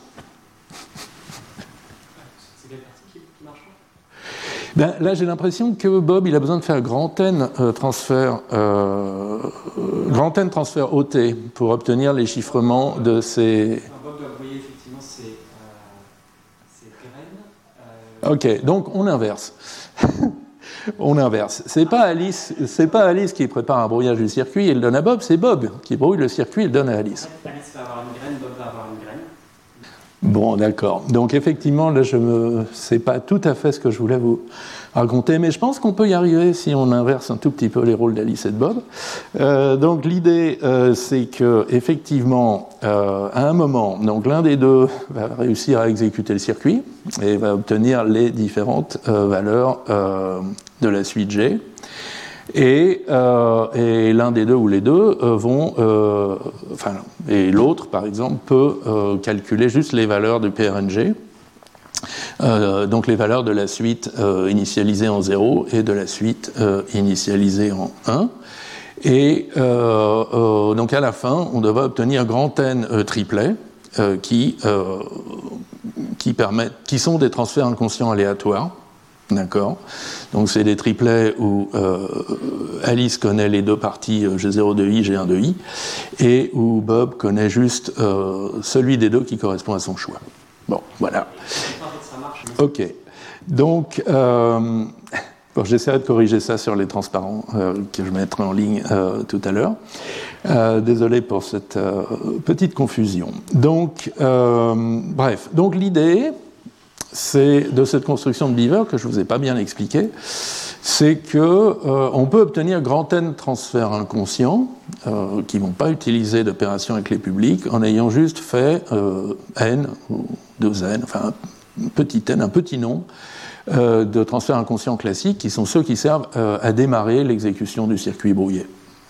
C'est quelle partie qui marche pas? Ben, là, j'ai l'impression que Bob, il a besoin de faire grand N euh, transfert, euh, grand N transfert O T pour obtenir les chiffrements de ces. Bob doit brouiller effectivement ces, euh, ces graines. Euh... Ok, donc on inverse. On inverse. C'est pas Alice, c'est pas Alice qui prépare un brouillage du circuit et le donne à Bob, c'est Bob qui brouille le circuit et le donne à Alice. Alice va avoir une graine, Bob va avoir une graine. Bon, d'accord. Donc effectivement, là, je me, c'est pas tout à fait ce que je voulais vous raconter, mais je pense qu'on peut y arriver si on inverse un tout petit peu les rôles d'Alice et de Bob. Euh, donc l'idée, euh, c'est que effectivement, euh, à un moment, donc l'un des deux va réussir à exécuter le circuit et va obtenir les différentes euh, valeurs euh, de la suite G. Et, euh, et l'un des deux ou les deux euh, vont, euh, enfin, et l'autre, par exemple, peut euh, calculer juste les valeurs du P R N G, euh, donc les valeurs de la suite euh, initialisée en zéro et de la suite euh, initialisée en un. Et euh, euh, donc à la fin, on devra obtenir grand N euh, triplet euh, qui, euh, qui, permettent, qui sont des transferts inconscients aléatoires. D'accord. Donc c'est des triplets où euh, Alice connaît les deux parties euh, G zéro de I, G un de I, et où Bob connaît juste euh, celui des deux qui correspond à son choix. Bon, voilà. Ok. Donc, euh, bon, j'essaierai de corriger ça sur les transparents euh, que je mettrai en ligne euh, tout à l'heure. Euh, désolé pour cette euh, petite confusion. Donc, euh, bref. Donc l'idée, c'est de cette construction de Beaver que je ne vous ai pas bien expliqué, c'est qu'on euh, peut obtenir grand N transferts inconscients euh, qui ne vont pas utiliser d'opération avec les publics en ayant juste fait euh, N ou deux N, enfin un petit N, un petit nom euh, de transferts inconscients classiques qui sont ceux qui servent euh, à démarrer l'exécution du circuit brouillé. D'accord ?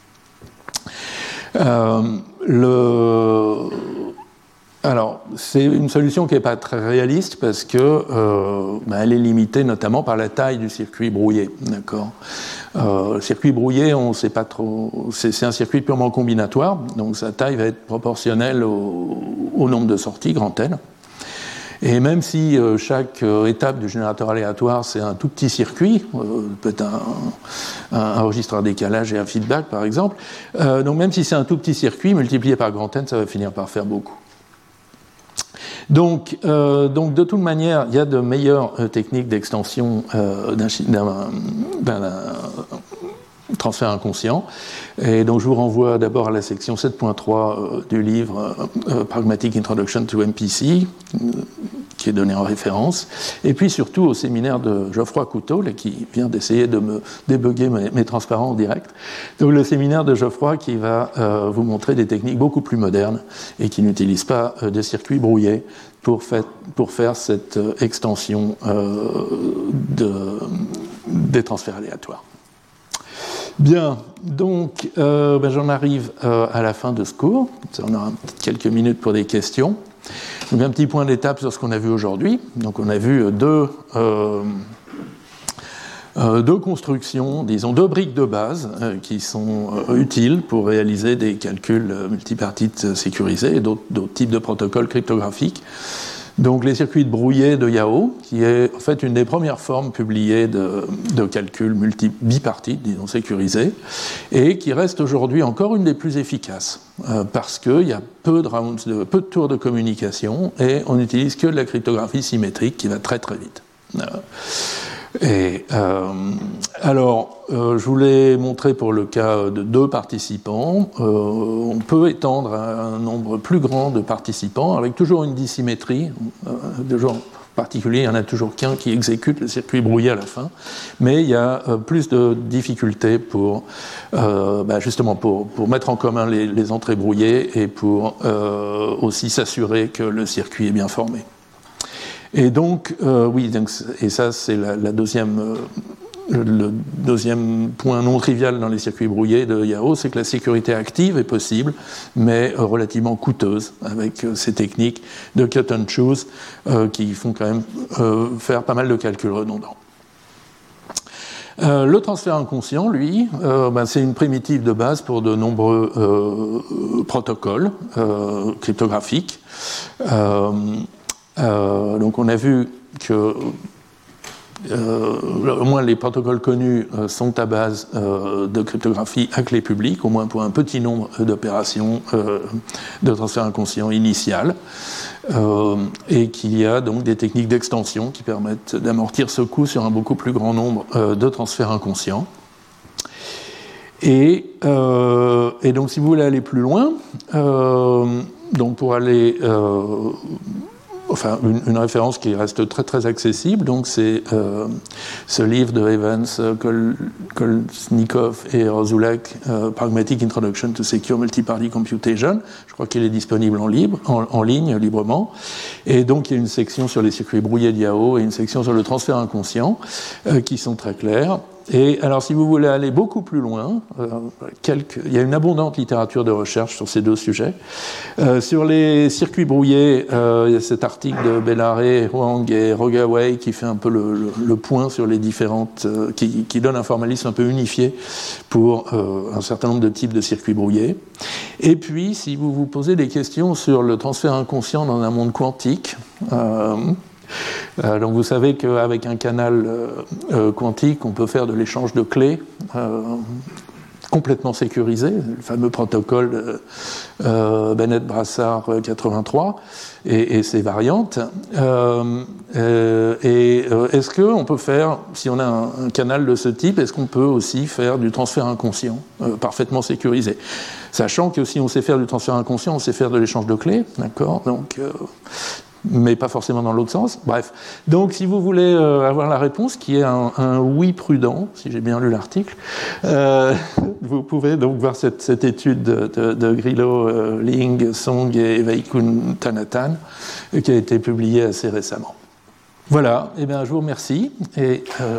euh, le... Alors, c'est une solution qui n'est pas très réaliste parce que euh, ben, elle est limitée notamment par la taille du circuit brouillé. D'accord. Euh, le circuit brouillé, on sait pas trop. C'est, c'est un circuit purement combinatoire, donc sa taille va être proportionnelle au, au nombre de sorties, grand N. Et même si euh, chaque euh, étape du générateur aléatoire, c'est un tout petit circuit, euh, peut-être un, un, un registre à décalage et un feedback par exemple, euh, donc même si c'est un tout petit circuit, multiplié par grand N, ça va finir par faire beaucoup. Donc, euh, donc, de toute manière, il y a de meilleures euh, techniques d'extension euh, d'un, d'un, d'un transfert inconscient. Et donc, je vous renvoie d'abord à la section sept point trois euh, du livre euh, Pragmatic Introduction to M P C, euh, qui est donné en référence, et puis surtout au séminaire de Geoffroy Couteau, là, qui vient d'essayer de me débugger mes, mes transparents en direct. Donc le séminaire de Geoffroy qui va euh, vous montrer des techniques beaucoup plus modernes et qui n'utilisent pas euh, de circuits brouillés pour, fait, pour faire cette euh, extension euh, de, des transferts aléatoires. Bien, donc euh, ben, j'en arrive euh, à la fin de ce cours. On aura quelques minutes pour des questions. Donc un petit point d'étape sur ce qu'on a vu aujourd'hui. Donc on a vu deux, euh, euh, deux constructions, disons deux briques de base euh, qui sont euh, utiles pour réaliser des calculs euh, multipartites sécurisés et d'autres, d'autres types de protocoles cryptographiques. Donc les circuits de brouillé de Yao, qui est en fait une des premières formes publiées de, de calcul multi, bipartite, disons sécurisé, et qui reste aujourd'hui encore une des plus efficaces, euh, parce qu'il y a peu de, rounds de, peu de tours de communication, et on n'utilise que de la cryptographie symétrique qui va très très vite. Euh, Et euh, alors, euh, je vous l'ai montré pour le cas de deux participants. Euh, on peut étendre à un nombre plus grand de participants avec toujours une dissymétrie. Euh, de genre particulier, il n'y en a toujours qu'un qui exécute le circuit brouillé à la fin. Mais il y a euh, plus de difficultés pour, euh, bah justement, pour, pour mettre en commun les, les entrées brouillées et pour euh, aussi s'assurer que le circuit est bien formé. Et donc, euh, oui, donc, et ça c'est la, la deuxième, euh, le deuxième point non trivial dans les circuits brouillés de Yao, c'est que la sécurité active est possible, mais euh, relativement coûteuse, avec euh, ces techniques de cut and choose euh, qui font quand même euh, faire pas mal de calculs redondants. Euh, le transfert inconscient, lui, euh, ben, c'est une primitive de base pour de nombreux euh, protocoles euh, cryptographiques. Euh, Euh, donc on a vu que euh, au moins les protocoles connus euh, sont à base euh, de cryptographie à clé publique, au moins pour un petit nombre d'opérations euh, de transfert inconscient initial, euh, et qu'il y a donc des techniques d'extension qui permettent d'amortir ce coût sur un beaucoup plus grand nombre euh, de transferts inconscients. Et, euh, et donc si vous voulez aller plus loin, euh, donc pour aller... Euh, Enfin, une, une référence qui reste très très accessible, donc c'est euh, ce livre de Evans, Kol, Kolesnikov et Rozulek, euh, Pragmatic Introduction to Secure Multiparty Computation. Je crois qu'il est disponible en, libre, en, en ligne, librement. Et donc, il y a une section sur les circuits brouillés d'I A O et une section sur le transfert inconscient, euh, qui sont très claires. Et alors, si vous voulez aller beaucoup plus loin, euh, quelques, il y a une abondante littérature de recherche sur ces deux sujets. Euh, sur les circuits brouillés, euh, il y a cet article de Bellare, Huang et Rogaway qui fait un peu le, le, le point sur les différentes... Euh, qui, qui donne un formalisme un peu unifié pour euh, un certain nombre de types de circuits brouillés. Et puis, si vous vous posez des questions sur le transfert inconscient dans un monde quantique... Euh, Euh, donc vous savez qu'avec un canal euh, euh, quantique, on peut faire de l'échange de clés euh, complètement sécurisé, le fameux protocole euh, euh, Bennett-Brassard quatre-vingt-trois et, et ses variantes. Euh, euh, et euh, est-ce qu'on peut faire, si on a un, un canal de ce type, est-ce qu'on peut aussi faire du transfert inconscient euh, parfaitement sécurisé ? Sachant que si on sait faire du transfert inconscient, on sait faire de l'échange de clés, d'accord ? Donc... Euh, mais pas forcément dans l'autre sens. Bref. Donc, si vous voulez euh, avoir la réponse, qui est un, un oui prudent, si j'ai bien lu l'article, euh, vous pouvez donc voir cette, cette étude de, de, de Grillo, euh, Ling, Song et Vaikuntanathan, euh, qui a été publiée assez récemment. Voilà. Eh bien, je vous remercie. Et, euh...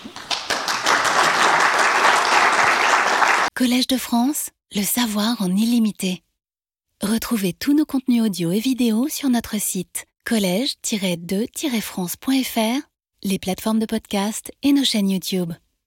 Collège de France, le savoir en illimité. Retrouvez tous nos contenus audio et vidéo sur notre site collège tiret de tiret france point f r, les plateformes de podcast et nos chaînes YouTube.